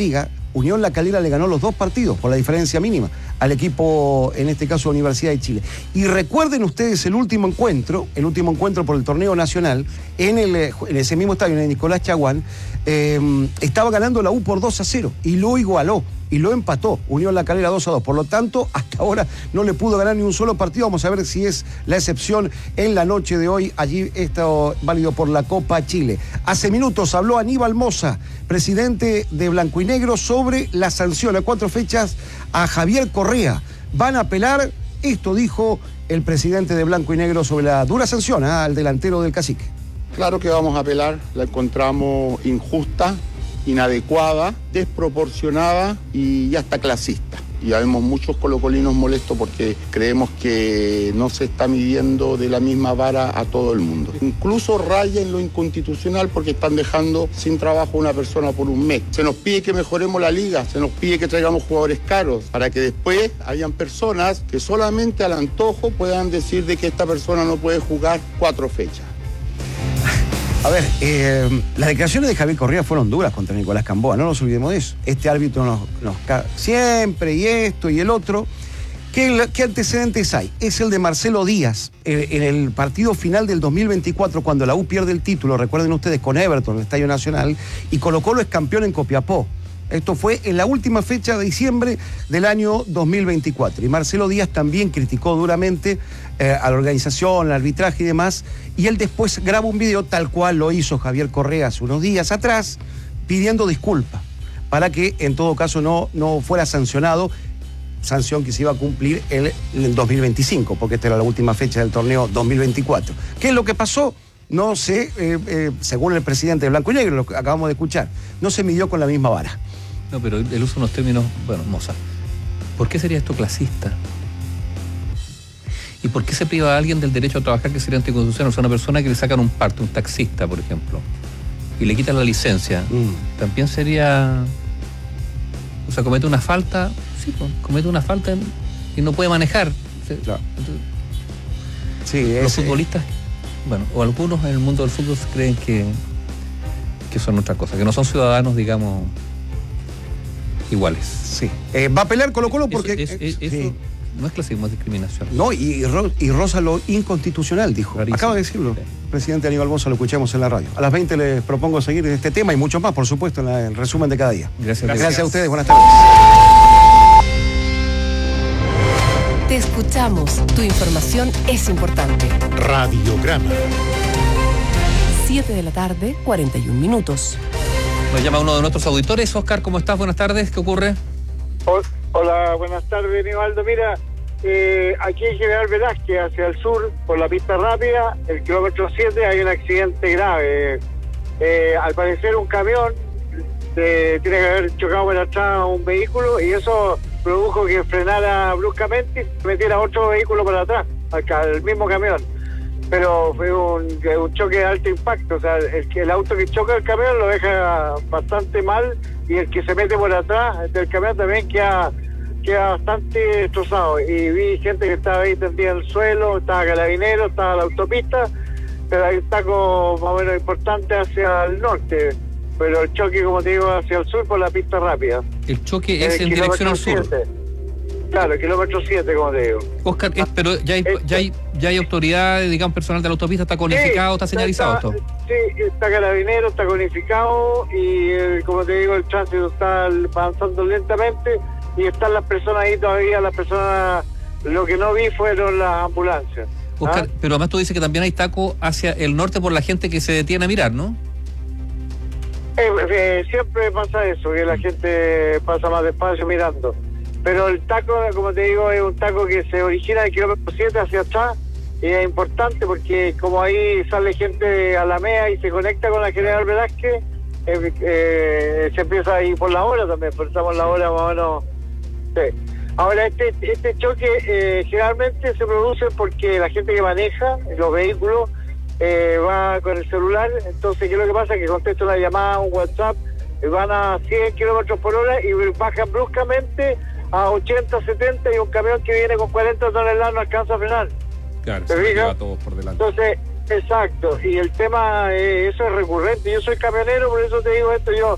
Unión La Calera le ganó los dos partidos por la diferencia mínima al equipo, en este caso, Universidad de Chile. Y recuerden ustedes el último encuentro, el último encuentro por el torneo nacional, en, el, en ese mismo estadio, en el Nicolás Chaguán, eh, estaba ganando la U por dos a cero y lo igualó. Y lo empató, Unión La Calera dos a dos. Por lo tanto, hasta ahora no le pudo ganar ni un solo partido. Vamos a ver si es la excepción en la noche de hoy. Allí está válido por la Copa Chile. Hace minutos habló Aníbal Mosa, presidente de Blanco y Negro, sobre la sanción a cuatro fechas a Javier Correa. Van a apelar, esto dijo el presidente de Blanco y Negro sobre la dura sanción ¿eh? al delantero del Cacique. Claro que vamos a apelar, la encontramos injusta, inadecuada, desproporcionada y hasta clasista. Y ya vemos muchos colocolinos molestos porque creemos que no se está midiendo de la misma vara a todo el mundo. Incluso raya en lo inconstitucional porque están dejando sin trabajo a una persona por un mes. Se nos pide que mejoremos la liga, se nos pide que traigamos jugadores caros para que después hayan personas que solamente al antojo puedan decir de que esta persona no puede jugar cuatro fechas. A ver, eh, las declaraciones de Javier Correa fueron duras contra Nicolás Camboa, no nos olvidemos de eso. Este árbitro nos, nos caga siempre, y esto y el otro. ¿Qué, ¿Qué antecedentes hay? Es el de Marcelo Díaz, eh, en el partido final del dos mil veinticuatro, cuando la U pierde el título, recuerden ustedes, con Everton en el Estadio Nacional, y Colo Colo es campeón en Copiapó. Esto fue en la última fecha de diciembre del año dos mil veinticuatro. Y Marcelo Díaz también criticó duramente eh, a la organización, al arbitraje y demás. Y él después graba un video tal cual lo hizo Javier Correa hace unos días atrás, pidiendo disculpas para que en todo caso no, no fuera sancionado, sanción que se iba a cumplir en el dos mil veinticinco, porque esta era la última fecha del torneo dos mil veinticuatro. ¿Qué es lo que pasó? No sé, eh, eh, según el presidente de Blanco y Negro, lo que acabamos de escuchar, no se midió con la misma vara. No, pero él usa unos términos, bueno, Moza, ¿por qué sería esto clasista? ¿Y por qué se priva a alguien del derecho a trabajar que sería anticonstitucional? O sea, una persona que le sacan un parte, un taxista, por ejemplo, y le quitan la licencia, mm. también sería... O sea, comete una falta, sí, pues, comete una falta y no puede manejar. Claro. Entonces, sí, los ese... futbolistas, bueno, o algunos en el mundo del fútbol creen que, que son otra cosa, que no son ciudadanos, digamos... iguales. Sí. Eh, va a pelear Colo Colo porque... Eso, es, es, sí. eso no es clasismo, es discriminación. No, y, y roza lo inconstitucional, dijo. Clarísimo. Acaba de decirlo. Sí. Presidente Aníbal Mosa, lo escuchamos en la radio. A las veinte les propongo seguir este tema y mucho más, por supuesto, en la, el resumen de cada día. Gracias. Gracias, Gracias a ustedes. Buenas tardes. Te escuchamos. Tu información es importante. Radiograma. siete de la tarde, cuarenta y un minutos. Nos llama uno de nuestros auditores. Oscar, ¿cómo estás? Buenas tardes. ¿Qué ocurre? Hola, buenas tardes, Nivaldo. Mira, eh, aquí en General Velázquez, hacia el sur, por la pista rápida, el kilómetro siete, hay un accidente grave. Eh, al parecer un camión eh, tiene que haber chocado por atrás a un vehículo y eso produjo que frenara bruscamente y metiera otro vehículo por atrás, al, al mismo camión. Pero fue un, un choque de alto impacto, o sea, el, el auto que choca el camión lo deja bastante mal y el que se mete por atrás del camión también queda, queda bastante destrozado. Y vi gente que estaba ahí tendida en el suelo, estaba carabinero, estaba la autopista, pero hay un taco más o menos importante hacia el norte, pero el choque, como te digo, hacia el sur por la pista rápida. El choque es en, en dirección al sur. siete. Claro, el kilómetro siete, como te digo. Oscar, es, pero ya hay, ya hay ya hay autoridad, digamos, personal de la autopista, está conificado, sí, está señalizado está, esto. Sí, está carabinero, está conificado y, eh, como te digo, el tránsito está avanzando lentamente y están las personas ahí todavía, las personas, lo que no vi fueron las ambulancias. Oscar, ¿ah? Pero además tú dices que también hay taco hacia el norte por la gente que se detiene a mirar, ¿no? Eh, eh, siempre pasa eso, que la gente pasa más despacio mirando. Pero el taco, como te digo, es un taco que se origina del kilómetro siete hacia atrás y es importante porque como ahí sale gente de Alameda y se conecta con la General Velázquez, eh, eh, se empieza ahí por la hora también, por estamos la hora más o menos. Sí. Ahora, este este choque eh, generalmente se produce porque la gente que maneja los vehículos eh, va con el celular, entonces, ¿qué es lo que pasa? Que contesta una llamada, un WhatsApp, van a cien kilómetros por hora y bajan bruscamente a ochenta, setenta y un camión que viene con cuarenta toneladas no alcanza a frenar. Claro, se lleva a todos por delante. Entonces, exacto, y el tema, eh, eso es recurrente. Yo soy camionero, por eso te digo esto, yo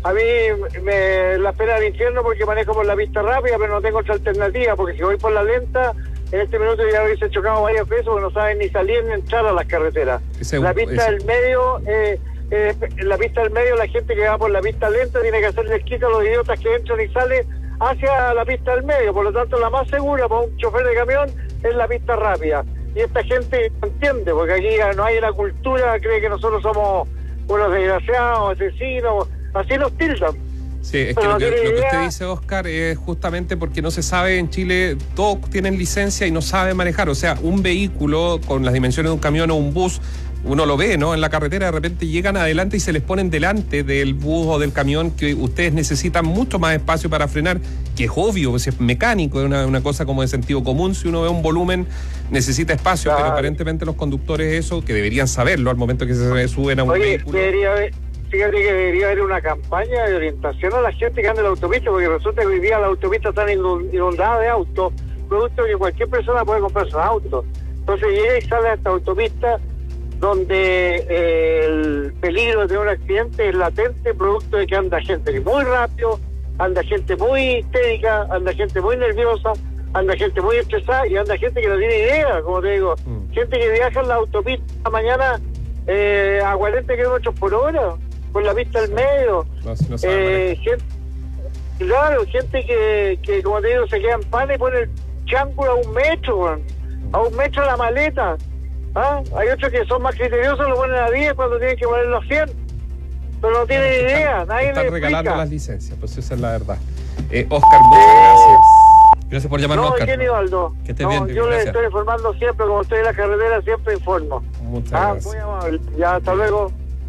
a mí me la pena del infierno porque manejo por la pista rápida, pero no tengo otra alternativa, porque si voy por la lenta, en este minuto ya hubiese chocado varias veces porque no saben ni salir ni entrar a las carreteras. Ese, la pista ese... del medio, eh, eh, en la pista del medio, la gente que va por la pista lenta tiene que hacerle esquita a los idiotas que entran y salen hacia la pista del medio. Por lo tanto, la más segura para un chofer de camión es la pista rápida. Y esta gente no entiende, porque aquí no hay una cultura, cree que nosotros somos unos desgraciados, asesinos, así nos tildan. Sí, es que lo, que lo que usted dice, Oscar, es justamente porque no se sabe en Chile, todos tienen licencia y no saben manejar. O sea, un vehículo con las dimensiones de un camión o un bus, uno lo ve, ¿no? En la carretera de repente llegan adelante y se les ponen delante del bus o del camión, que ustedes necesitan mucho más espacio para frenar, que es obvio, pues es mecánico, es una, una cosa como de sentido común. Si uno ve un volumen, necesita espacio, claro. Pero aparentemente los conductores eso, que deberían saberlo al momento que se suben a un Oye, vehículo. Debería haber, fíjate que debería haber una campaña de orientación a la gente que anda en la autopista, porque resulta que hoy día la autopista está inundada de autos, producto de que cualquier persona puede comprarse un auto. Entonces llega y sale a esta autopista donde eh, el peligro de un accidente es latente, producto de que anda gente muy rápido, anda gente muy histérica, anda gente muy nerviosa, anda gente muy estresada y anda gente que no tiene idea, como te digo, mm. gente que viaja en la autopista mañana eh, a cuarenta kilómetros por hora, por la pista del medio. No, no eh, gente, claro, gente que, que, como te digo, se queda en pana y pone el chango a un metro, man, a un metro la maleta. ¿Ah? Hay otros que son más criteriosos, lo ponen a diez cuando tienen que ponerlo a cien. Pero no tienen están, idea, nadie están les regalando explica. Las licencias, pues esa es la verdad. Eh, Oscar, muchas eh, gracias. Gracias por llamarnos, no, Oscar. ¿Quién, Ivaldo? Que estés no, bien. Yo les estoy informando siempre, como estoy en la carretera, siempre informo. Muchas ah, gracias. Muy amable. Ya, hasta luego.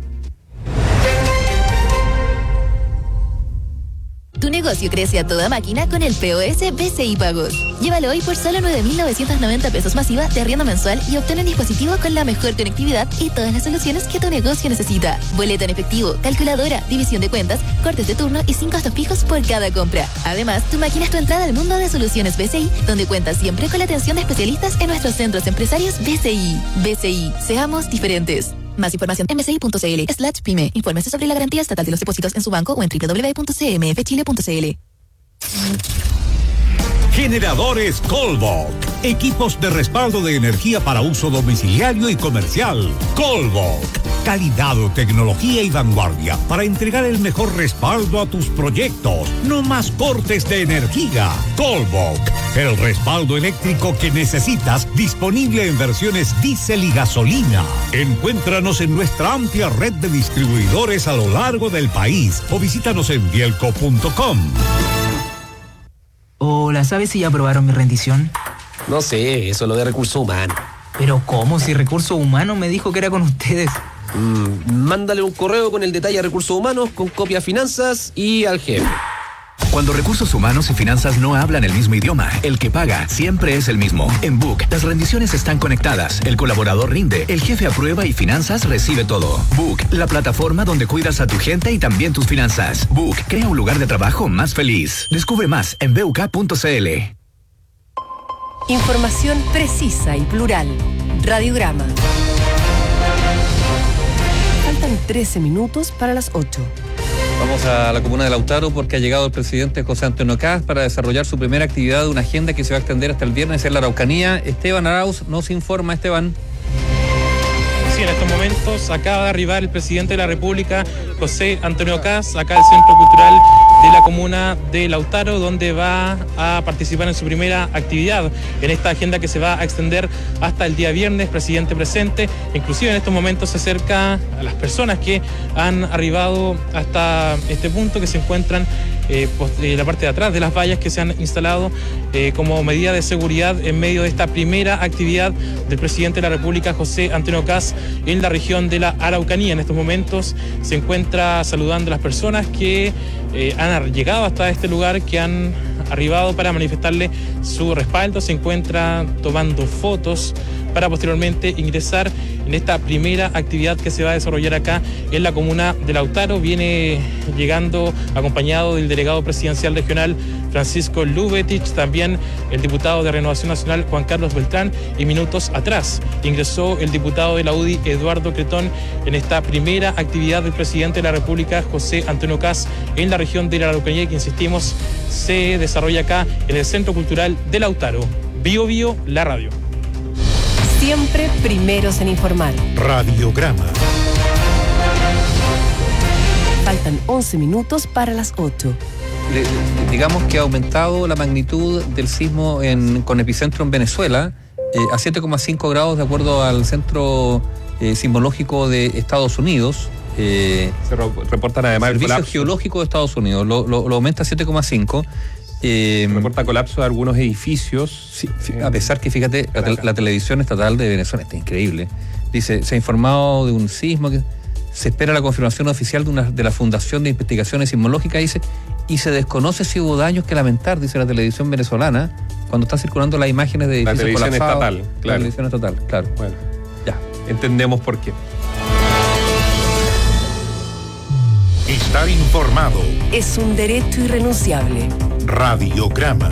Tu negocio crece a toda máquina con el P O S B C I Pagos. Llévalo hoy por solo nueve mil novecientos noventa pesos masiva de arriendo mensual y obtén un dispositivo con la mejor conectividad y todas las soluciones que tu negocio necesita. Boleto en efectivo, calculadora, división de cuentas, cortes de turno y sin costos fijos por cada compra. Además, tu máquina es tu entrada al mundo de soluciones B C I, donde cuentas siempre con la atención de especialistas en nuestros centros empresarios B C I. B C I, seamos diferentes. Más información en bci.cl slash pyme. Infórmese sobre la garantía estatal de los depósitos en su banco o en doble u doble u doble u punto c m f chile punto c l. Generadores Colbok. Equipos de respaldo de energía para uso domiciliario y comercial. Colbok. Calidad, tecnología y vanguardia para entregar el mejor respaldo a tus proyectos. No más cortes de energía. Colbok. El respaldo eléctrico que necesitas, disponible en versiones diésel y gasolina. Encuéntranos en nuestra amplia red de distribuidores a lo largo del país o visítanos en bielco punto com. Hola, ¿sabes si ya aprobaron mi rendición? No sé, eso es lo de recursos humanos. ¿Pero cómo? Si recursos humanos me dijo que era con ustedes. Mm, mándale un correo con el detalle a recursos humanos, con copia a finanzas y al jefe. Cuando recursos humanos y finanzas no hablan el mismo idioma, el que paga siempre es el mismo. En Book, las rendiciones están conectadas, el colaborador rinde, el jefe aprueba y finanzas recibe todo. Book, la plataforma donde cuidas a tu gente y también tus finanzas. Book, crea un lugar de trabajo más feliz. Descubre más en b u k punto c l. Información precisa y plural. Radiograma. Faltan trece minutos para las ocho. Vamos a la comuna de Lautaro porque ha llegado el presidente José Antonio Kast para desarrollar su primera actividad de una agenda que se va a extender hasta el viernes en la Araucanía. Esteban Arauz nos informa. Esteban. Sí, en estos momentos acaba de arribar el presidente de la República, José Antonio Kast, acá al Centro Cultural de la comuna de Lautaro, donde va a participar en su primera actividad en esta agenda que se va a extender hasta el día viernes. Presidente presente, inclusive en estos momentos se acerca a las personas que han arribado hasta este punto, que se encuentran eh, en la parte de atrás de las vallas que se han instalado eh, como medida de seguridad en medio de esta primera actividad del presidente de la República, José Antonio Kast, en la región de la Araucanía. En estos momentos se encuentra saludando a las personas que eh, han llegado hasta este lugar, que han arribado para manifestarle su respaldo. Se encuentra tomando fotos para posteriormente ingresar en esta primera actividad que se va a desarrollar acá en la comuna de Lautaro. Viene llegando acompañado del delegado presidencial regional Francisco Lubetich, también el diputado de Renovación Nacional Juan Carlos Beltrán, y minutos atrás ingresó el diputado de la U D I Eduardo Cretón en esta primera actividad del presidente de la República José Antonio Kast en la región de la Araucanía, que insistimos se desarrolla acá en el Centro Cultural de Lautaro. Bio Bio, la radio. Siempre primeros en informar. Radiograma. Faltan once minutos para las ocho. Le, digamos que ha aumentado la magnitud del sismo en, con epicentro en Venezuela eh, a siete coma cinco grados de acuerdo al Centro eh, Sismológico de Estados Unidos. Eh, Se reportan además el Servicio colapso Geológico de Estados Unidos, lo, lo, lo aumenta a siete coma cinco. Eh, reporta colapso de algunos edificios. Sí, a pesar que, fíjate, la, la televisión estatal de Venezuela está increíble. Dice, se ha informado de un sismo que se espera la confirmación oficial de, una, de la Fundación de Investigaciones Sismológicas, dice, y se desconoce si hubo daños que lamentar, dice la televisión venezolana, cuando están circulando las imágenes de edificios colapsados. La televisión estatal, claro. La televisión estatal, claro. Bueno, ya, entendemos por qué. Estar informado. Es un derecho irrenunciable. Radiograma.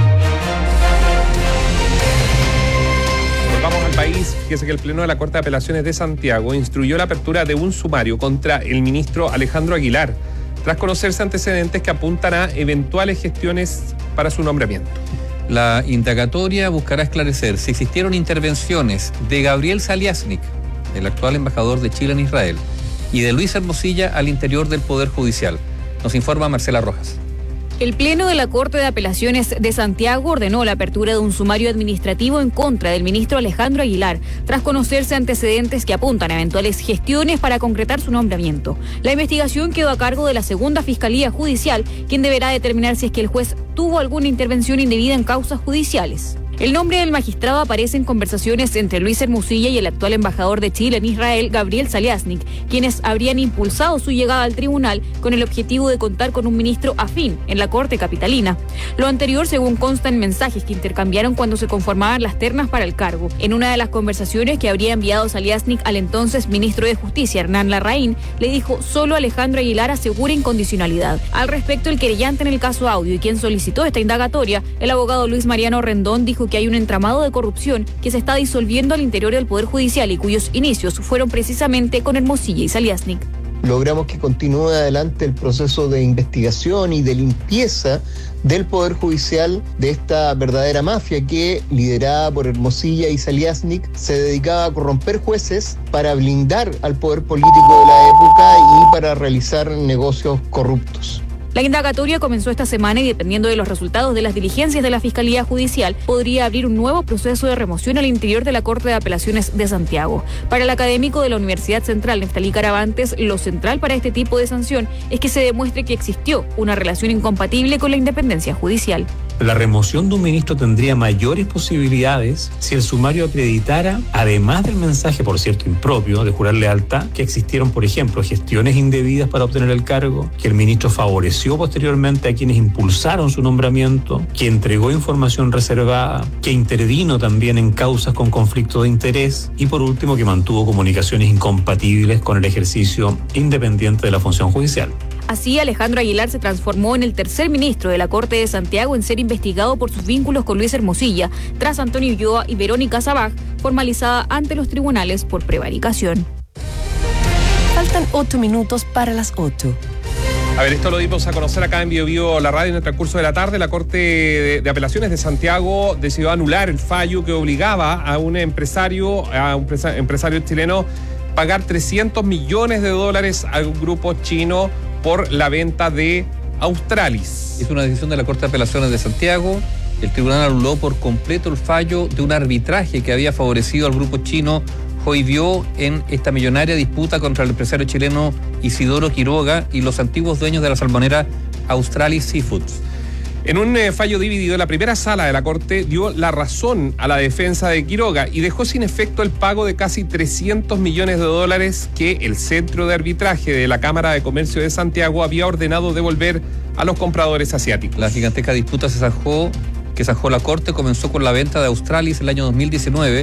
Volvamos al país. Fíjese que el Pleno de la Corte de Apelaciones de Santiago instruyó la apertura de un sumario contra el ministro Alejandro Aguilar, tras conocerse antecedentes que apuntan a eventuales gestiones para su nombramiento. La indagatoria buscará esclarecer si existieron intervenciones de Gabriel Saliasnik, el actual embajador de Chile en Israel, y de Luis Hermosilla al interior del Poder Judicial. Nos informa Marcela Rojas. El Pleno de la Corte de Apelaciones de Santiago ordenó la apertura de un sumario administrativo en contra del ministro Alejandro Aguilar, tras conocerse antecedentes que apuntan a eventuales gestiones para concretar su nombramiento. La investigación quedó a cargo de la Segunda Fiscalía Judicial, quien deberá determinar si es que el juez tuvo alguna intervención indebida en causas judiciales. El nombre del magistrado aparece en conversaciones entre Luis Hermosilla y el actual embajador de Chile en Israel, Gabriel Saliasnik, quienes habrían impulsado su llegada al tribunal con el objetivo de contar con un ministro afín en la Corte capitalina. Lo anterior, según consta en mensajes que intercambiaron cuando se conformaban las ternas para el cargo. En una de las conversaciones que habría enviado Saliasnik al entonces ministro de Justicia, Hernán Larraín, le dijo: solo Alejandro Aguilar asegura incondicionalidad. Al respecto, el querellante en el caso Audio y quien solicitó esta indagatoria, el abogado Luis Mariano Rendón, dijo que hay un entramado de corrupción que se está disolviendo al interior del Poder Judicial y cuyos inicios fueron precisamente con Hermosilla y Saliasnik. Logramos que continúe adelante el proceso de investigación y de limpieza del Poder Judicial de esta verdadera mafia que, liderada por Hermosilla y Saliasnik, se dedicaba a corromper jueces para blindar al poder político de la época y para realizar negocios corruptos. La indagatoria comenzó esta semana y, dependiendo de los resultados de las diligencias de la Fiscalía Judicial, podría abrir un nuevo proceso de remoción al interior de la Corte de Apelaciones de Santiago. Para el académico de la Universidad Central, Neftalí Caravantes, lo central para este tipo de sanción es que se demuestre que existió una relación incompatible con la independencia judicial. La remoción de un ministro tendría mayores posibilidades si el sumario acreditara, además del mensaje, por cierto, impropio, de jurar lealtad, que existieron, por ejemplo, gestiones indebidas para obtener el cargo, que el ministro favoreció posteriormente a quienes impulsaron su nombramiento, que entregó información reservada, que intervino también en causas con conflicto de interés y, por último, que mantuvo comunicaciones incompatibles con el ejercicio independiente de la función judicial. Así, Alejandro Aguilar se transformó en el tercer ministro de la Corte de Santiago en ser investigado por sus vínculos con Luis Hermosilla, tras Antonio Ulloa y Verónica Sabaj, formalizada ante los tribunales por prevaricación. Faltan ocho minutos para las ocho. A ver, esto lo dimos a conocer acá en Bio Bio la radio en el transcurso de la tarde. La Corte de, de Apelaciones de Santiago decidió anular el fallo que obligaba a un empresario, a un empresario chileno, pagar trescientos millones de dólares a un grupo chino por la venta de Australis. Es una decisión de la Corte de Apelaciones de Santiago. El tribunal anuló por completo el fallo de un arbitraje que había favorecido al grupo chino Hoibio en esta millonaria disputa contra el empresario chileno Isidoro Quiroga y los antiguos dueños de la salmonera Australis Seafoods. En un eh, fallo dividido, la primera sala de la Corte dio la razón a la defensa de Quiroga y dejó sin efecto el pago de casi trescientos millones de dólares que el Centro de Arbitraje de la Cámara de Comercio de Santiago había ordenado devolver a los compradores asiáticos. La gigantesca disputa se zanjó, que zanjó la Corte comenzó con la venta de Australis el año dos mil diecinueve,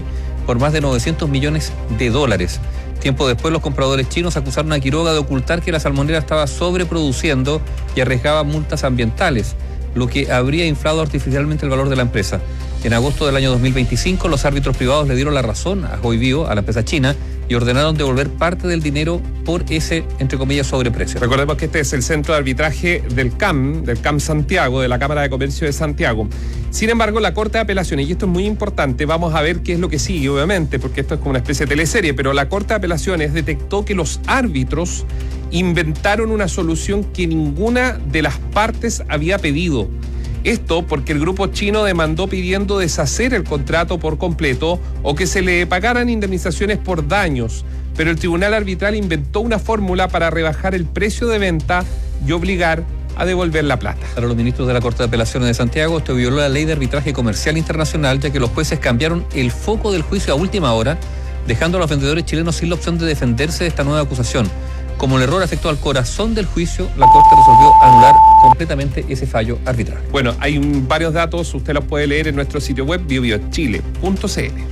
por más de novecientos millones de dólares. Tiempo después, los compradores chinos acusaron a Quiroga de ocultar que la salmonera estaba sobreproduciendo y arriesgaba multas ambientales, lo que habría inflado artificialmente el valor de la empresa. En agosto del año dos mil veinticinco, los árbitros privados le dieron la razón a Hoibio, a la empresa china, y ordenaron devolver parte del dinero por ese, entre comillas, sobreprecio. Recordemos que este es el centro de arbitraje del C A M, del C A M Santiago, de la Cámara de Comercio de Santiago. Sin embargo, la Corte de Apelaciones, y esto es muy importante, vamos a ver qué es lo que sigue, obviamente, porque esto es como una especie de teleserie, pero la Corte de Apelaciones detectó que los árbitros inventaron una solución que ninguna de las partes había pedido. Esto porque el grupo chino demandó pidiendo deshacer el contrato por completo o que se le pagaran indemnizaciones por daños, pero el tribunal arbitral inventó una fórmula para rebajar el precio de venta y obligar a devolver la plata. Para los ministros de la Corte de Apelaciones de Santiago, esto violó la ley de arbitraje comercial internacional, ya que los jueces cambiaron el foco del juicio a última hora, dejando a los vendedores chilenos sin la opción de defenderse de esta nueva acusación. Como el error afectó al corazón del juicio, la Corte resolvió anular completamente ese fallo arbitral. Bueno, hay un, varios datos, usted los puede leer en nuestro sitio web bio bio chile punto c l.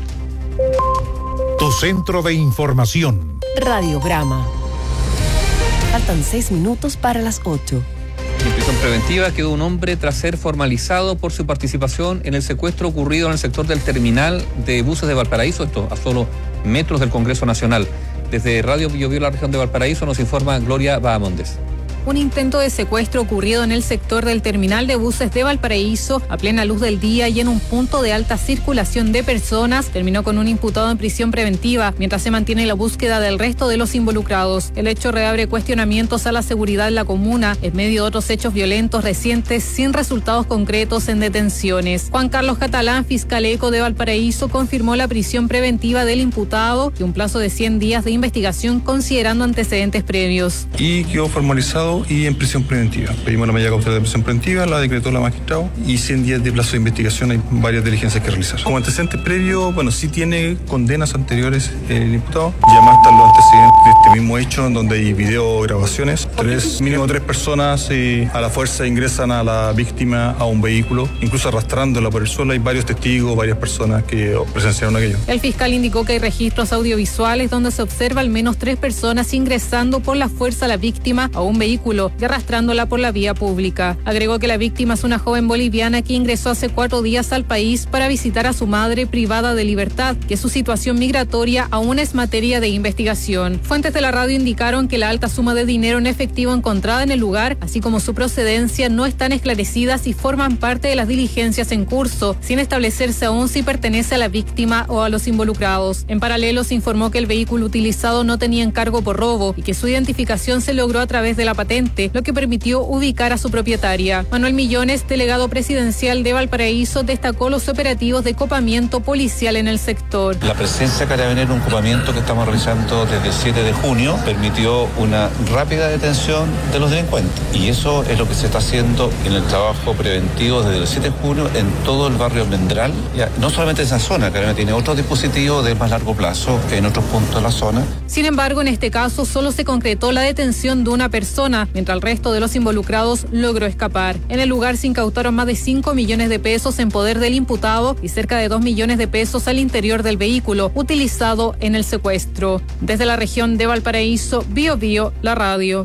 Tu centro de información. Radiograma. Faltan seis minutos para las ocho. En prisión preventiva quedó un hombre tras ser formalizado por su participación en el secuestro ocurrido en el sector del terminal de buses de Valparaíso, esto a solo metros del Congreso Nacional. Desde Radio Bio Bio, la región de Valparaíso, nos informa Gloria Bahamondes. Un intento de secuestro ocurrido en el sector del terminal de buses de Valparaíso a plena luz del día y en un punto de alta circulación de personas terminó con un imputado en prisión preventiva mientras se mantiene la búsqueda del resto de los involucrados. El hecho reabre cuestionamientos a la seguridad en la comuna en medio de otros hechos violentos recientes sin resultados concretos en detenciones. Juan Carlos Catalán, fiscal eco de Valparaíso, confirmó la prisión preventiva del imputado y un plazo de cien días de investigación considerando antecedentes previos. Y quedó formalizado y en prisión preventiva. Pedimos la medida cautelar de prisión preventiva, la decretó la magistrado y cien días de plazo de investigación, hay varias diligencias que realizar. Como antecedentes previos, bueno, sí tiene condenas anteriores el imputado, y además están los antecedentes de este mismo hecho, en donde hay videograbaciones. Tres, mínimo tres personas eh, a la fuerza ingresan a la víctima a un vehículo, incluso arrastrándola por el suelo. Hay varios testigos, varias personas que presenciaron aquello. El fiscal indicó que hay registros audiovisuales donde se observa al menos tres personas ingresando por la fuerza a la víctima a un vehículo y arrastrándola por la vía pública. Agregó que la víctima es una joven boliviana que ingresó hace cuatro días al país para visitar a su madre privada de libertad, que su situación migratoria aún es materia de investigación. Fuentes de la radio indicaron que la alta suma de dinero en efectivo encontrada en el lugar, así como su procedencia, no están esclarecidas y forman parte de las diligencias en curso, sin establecerse aún si pertenece a la víctima o a los involucrados. En paralelo, se informó que el vehículo utilizado no tenía encargo por robo y que su identificación se logró a través de la patente, lo que permitió ubicar a su propietaria. Manuel Millones, delegado presidencial de Valparaíso, destacó los operativos de copamiento policial en el sector. La presencia carabinera en un copamiento que estamos realizando desde el siete de junio permitió una rápida detención de los delincuentes, y eso es lo que se está haciendo en el trabajo preventivo desde el siete de junio en todo el barrio Almendral, ya, no solamente en esa zona, Carabinera tiene otros dispositivos de más largo plazo en otros puntos de la zona. Sin embargo, en este caso solo se concretó la detención de una persona, mientras el resto de los involucrados logró escapar. En el lugar se incautaron más de cinco millones de pesos en poder del imputado y cerca de dos millones de pesos al interior del vehículo utilizado en el secuestro. Desde la región de Valparaíso, Bio Bio, la radio.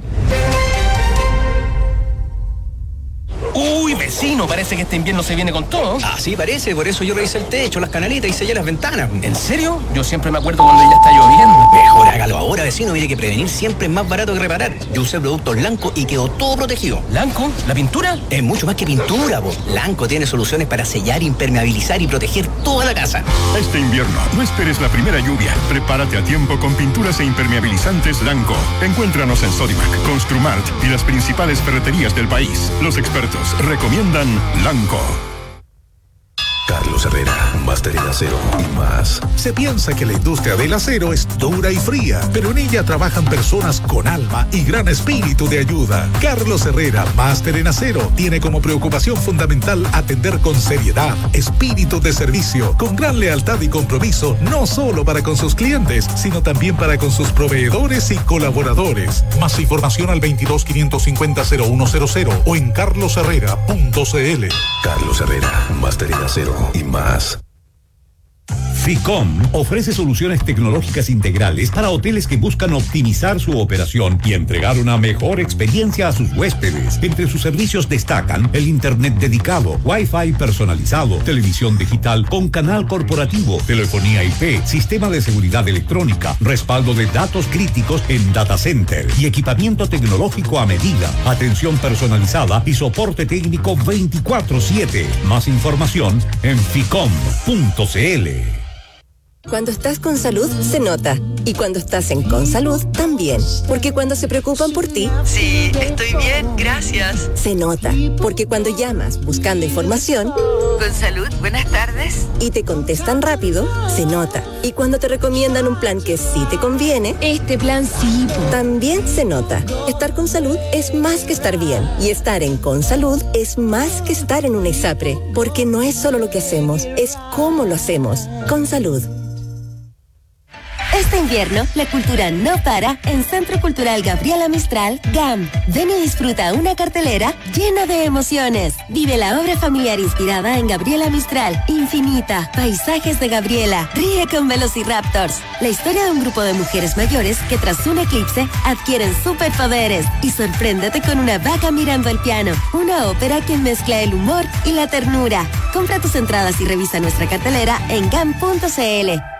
Uy, vecino, parece que este invierno se viene con todo. Así parece, por eso yo revisé el techo, las canalitas y sellé las ventanas. ¿En serio? Yo siempre me acuerdo cuando ya está lloviendo. Mejor hágalo ahora, vecino, mire que prevenir siempre es más barato que reparar. Yo usé productos Lanco y quedó todo protegido. ¿Lanco? ¿La pintura? Es mucho más que pintura, po. Lanco tiene soluciones para sellar, impermeabilizar y proteger toda la casa. Este invierno, no esperes la primera lluvia. Prepárate a tiempo con pinturas e impermeabilizantes Lanco. Encuéntranos en Sodimac, Construmart y las principales ferreterías del país. Los expertos recomiendan Lanco. Carlos Herrera, máster en acero y más. Se piensa que la industria del acero es dura y fría, pero en ella trabajan personas con alma y gran espíritu de ayuda. Carlos Herrera, máster en acero, tiene como preocupación fundamental atender con seriedad, espíritu de servicio, con gran lealtad y compromiso, no solo para con sus clientes, sino también para con sus proveedores y colaboradores. Más información al veintidós quinientos cincuenta cero uno cero cero o en carlos herrera punto c l. Carlos Herrera, máster en acero y más. Ficom ofrece soluciones tecnológicas integrales para hoteles que buscan optimizar su operación y entregar una mejor experiencia a sus huéspedes. Entre sus servicios destacan el internet dedicado, Wi-Fi personalizado, televisión digital con canal corporativo, telefonía I P, sistema de seguridad electrónica, respaldo de datos críticos en data center y equipamiento tecnológico a medida, atención personalizada y soporte técnico veinticuatro siete. Más información en ficom punto cl. Cuando estás con salud, se nota. Y cuando estás en Consalud, también. Porque cuando se preocupan por ti... Sí, estoy bien, gracias. Se nota. Porque cuando llamas buscando información... Consalud, buenas tardes. Y te contestan rápido, se nota. Y cuando te recomiendan un plan que sí te conviene... Este plan sí. También se nota. Estar con salud es más que estar bien. Y estar en Consalud es más que estar en un ISAPRE. Porque no es solo lo que hacemos, es cómo lo hacemos. Consalud. Este invierno, la cultura no para en Centro Cultural Gabriela Mistral, G A M. Ven y disfruta una cartelera llena de emociones. Vive la obra familiar inspirada en Gabriela Mistral, Infinita, Paisajes de Gabriela, Ríe con Velociraptors. La historia de un grupo de mujeres mayores que tras un eclipse adquieren superpoderes. Y sorpréndete con Una vaca mirando el piano, una ópera que mezcla el humor y la ternura. Compra tus entradas y revisa nuestra cartelera en gam punto cl.